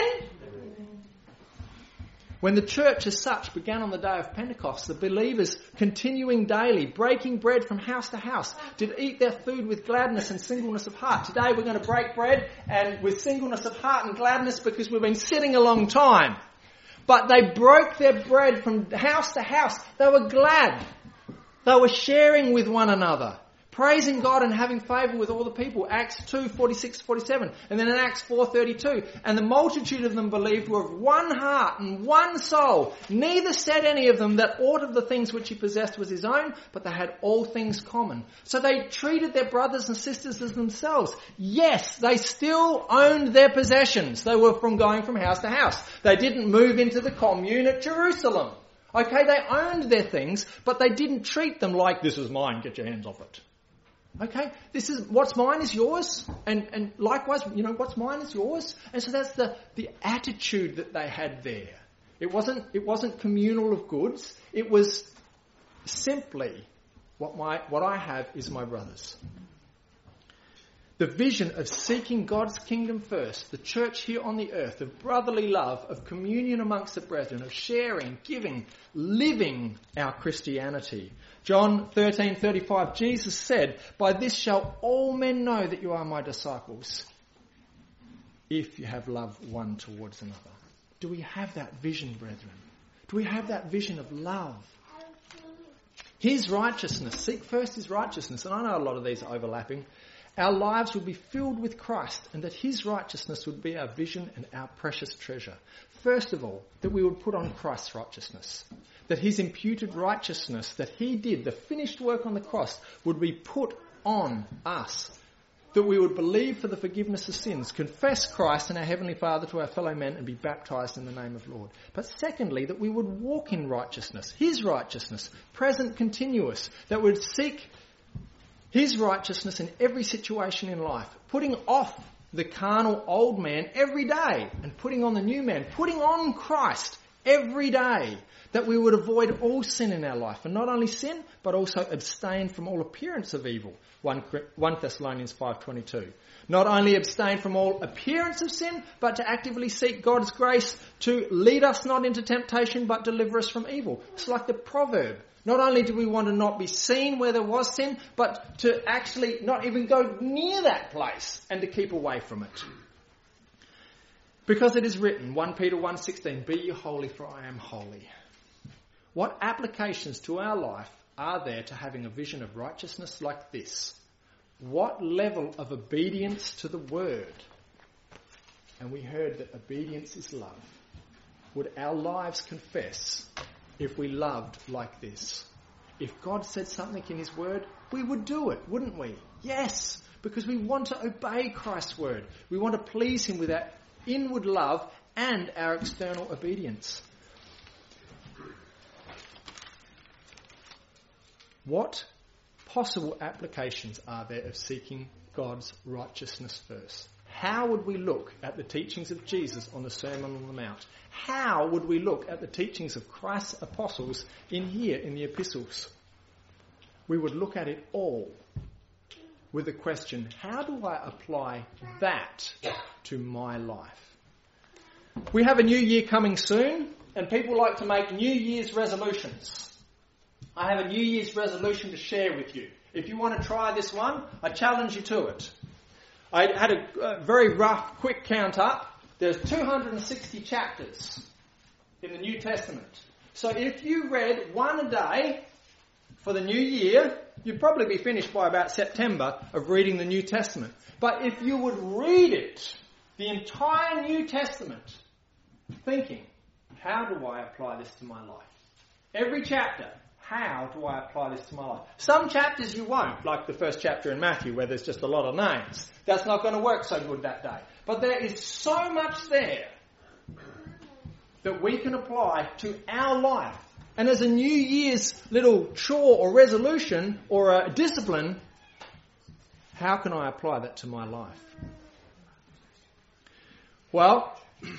When the church as such began on the day of Pentecost, the believers continuing daily, breaking bread from house to house, did eat their food with gladness and singleness of heart. Today we're going to break bread and with singleness of heart and gladness because we've been sitting a long time. But they broke their bread from house to house. They were glad. They were sharing with one another, praising God and having favour with all the people. Acts 2, 46, 47. And then in Acts 4:32. And the multitude of them believed were of one heart and one soul. Neither said any of them that aught of the things which he possessed was his own, but they had all things common. So they treated their brothers and sisters as themselves. Yes, they still owned their possessions. They were going from house to house. They didn't move into the commune at Jerusalem. Okay, they owned their things, but they didn't treat them like, this is mine, get your hands off it. Okay, this is what's mine is yours, and likewise, what's mine is yours. And so that's the attitude that they had there. It wasn't communal of goods. It was simply what I have is my brother's. The vision of seeking God's kingdom first, the church here on the earth, of brotherly love, of communion amongst the brethren, of sharing, giving, living our Christianity. John 13:35, Jesus said, "By this shall all men know that you are my disciples, if you have love one towards another." Do we have that vision, brethren? Do we have that vision of love? His righteousness, seek first his righteousness, and I know a lot of these are overlapping. Our lives would be filled with Christ, and that his righteousness would be our vision and our precious treasure. First of all, that we would put on Christ's righteousness. That his imputed righteousness that he did, the finished work on the cross, would be put on us. That we would believe for the forgiveness of sins, confess Christ and our Heavenly Father to our fellow men, and be baptised in the name of the Lord. But secondly, that we would walk in righteousness, his righteousness, present, continuous. That we would seek his righteousness in every situation in life, putting off the carnal old man every day and putting on the new man, putting on Christ every day, that we would avoid all sin in our life, and not only sin, but also abstain from all appearance of evil, 1 Thessalonians 5:22. Not only abstain from all appearance of sin, but to actively seek God's grace to lead us not into temptation, but deliver us from evil. It's like the proverb. Not only do we want to not be seen where there was sin, but to actually not even go near that place and to keep away from it. Because it is written, 1 Peter 1:16, "Be ye holy, for I am holy." What applications to our life are there to having a vision of righteousness like this? What level of obedience to the word? And we heard that obedience is love. Would our lives confess if we loved like this? If God said something in his word, we would do it, wouldn't we? Yes, because we want to obey Christ's word. We want to please him with our inward love and our external obedience. What possible applications are there of seeking God's righteousness first? How would we look at the teachings of Jesus on the Sermon on the Mount? How would we look at the teachings of Christ's apostles in here in the epistles? We would look at it all with the question, how do I apply that to my life? We have a new year coming soon, and people like to make New Year's resolutions. I have a New Year's resolution to share with you. If you want to try this one, I challenge you to it. I had a very rough, quick count up. There's 260 chapters in the New Testament. So if you read one a day for the new year, you'd probably be finished by about September of reading the New Testament. But if you would read it, the entire New Testament, thinking, how do I apply this to my life? Every chapter, how do I apply this to my life? Some chapters you won't, like the first chapter in Matthew where there's just a lot of names. That's not going to work so good that day. But there is so much there that we can apply to our life. And as a New Year's little chore or resolution or a discipline, how can I apply that to my life? Well,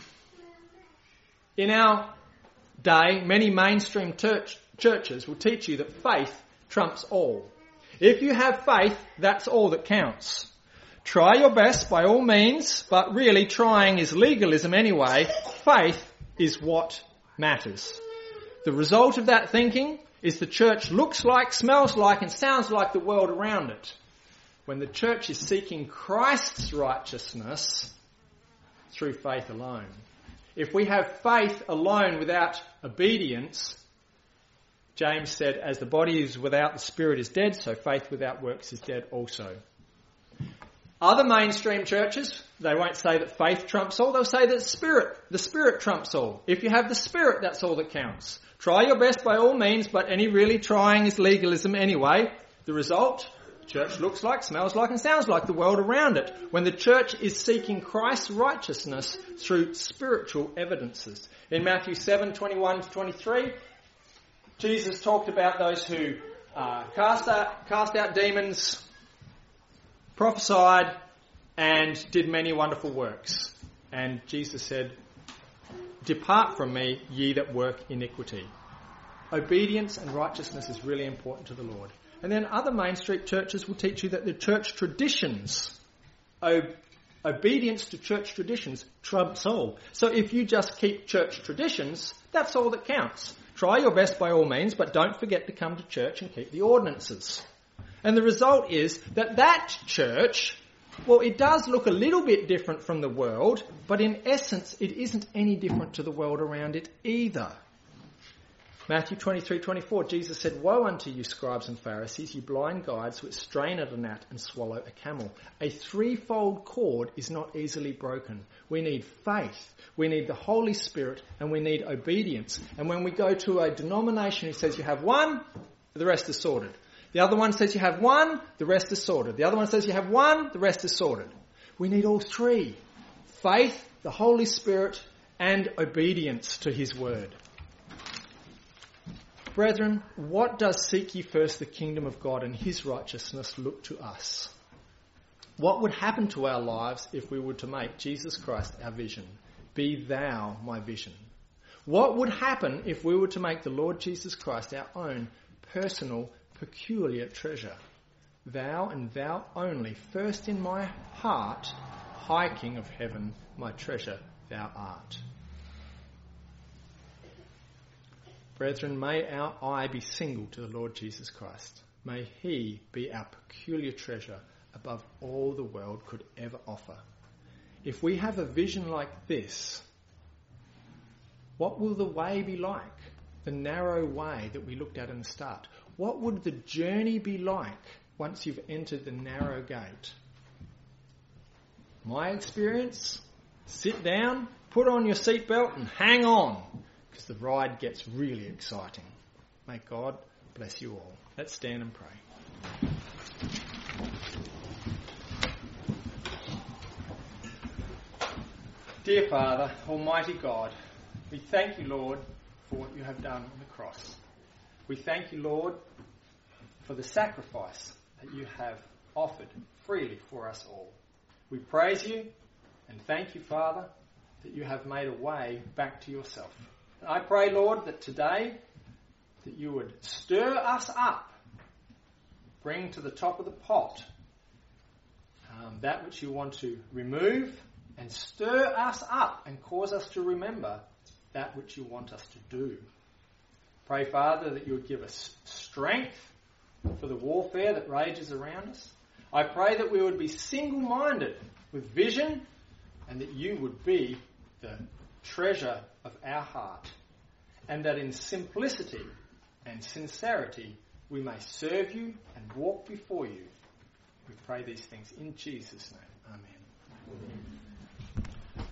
in our day, many mainstream churches will teach you that faith trumps all. If you have faith, that's all that counts. Try your best by all means, but really trying is legalism anyway. Faith is what matters. The result of that thinking is the church looks like, smells like, and sounds like the world around it. When the church is seeking Christ's righteousness through faith alone. If we have faith alone without obedience, James said, as the body is without the spirit is dead, so faith without works is dead also. Other mainstream churches, they won't say that faith trumps all, they'll say that the spirit trumps all. If you have the spirit, that's all that counts. Try your best by all means, but any really trying is legalism anyway. The result, the church looks like, smells like, and sounds like the world around it. When the church is seeking Christ's righteousness through spiritual evidences. In Matthew 7:21-23, Jesus talked about those who cast out demons, prophesied, and did many wonderful works. And Jesus said, "Depart from me, ye that work iniquity." Obedience and righteousness is really important to the Lord. And then other Main Street churches will teach you that the church traditions, obedience to church traditions trumps all. So if you just keep church traditions, that's all that counts. Try your best by all means, but don't forget to come to church and keep the ordinances. And the result is that church, well, it does look a little bit different from the world, but in essence, it isn't any different to the world around it either. Matthew 23:24, Jesus said, "Woe unto you, scribes and Pharisees, you blind guides, which strain at a gnat and swallow a camel." A threefold cord is not easily broken. We need faith, we need the Holy Spirit, and we need obedience. And when we go to a denomination who says you have one, the rest is sorted. The other one says you have one, the rest is sorted. The other one says you have one, the rest is sorted. We need all three: faith, the Holy Spirit, and obedience to His word. Brethren, what does seek ye first the kingdom of God and His righteousness look to us? What would happen to our lives if we were to make Jesus Christ our vision? Be thou my vision. What would happen if we were to make the Lord Jesus Christ our own personal, peculiar treasure? Thou and thou only, first in my heart, High King of heaven, my treasure thou art. Brethren, may our eye be single to the Lord Jesus Christ. May He be our peculiar treasure above all the world could ever offer. If we have a vision like this, what will the way be like? The narrow way that we looked at in the start. What would the journey be like once you've entered the narrow gate? My experience, sit down, put on your seatbelt and hang on, because the ride gets really exciting. May God bless you all. Let's stand and pray. Dear Father, Almighty God, we thank you, Lord, for what you have done on the cross. We thank you, Lord, for the sacrifice that you have offered freely for us all. We praise you and thank you, Father, that you have made a way back to yourself. And I pray, Lord, that today that you would stir us up, bring to the top of the pot that which you want to remove, and stir us up and cause us to remember that which you want us to do. Pray, Father, that you would give us strength for the warfare that rages around us. I pray that we would be single-minded with vision, and that you would be the treasure of our heart, and that in simplicity and sincerity we may serve you and walk before you. We pray these things in Jesus' name.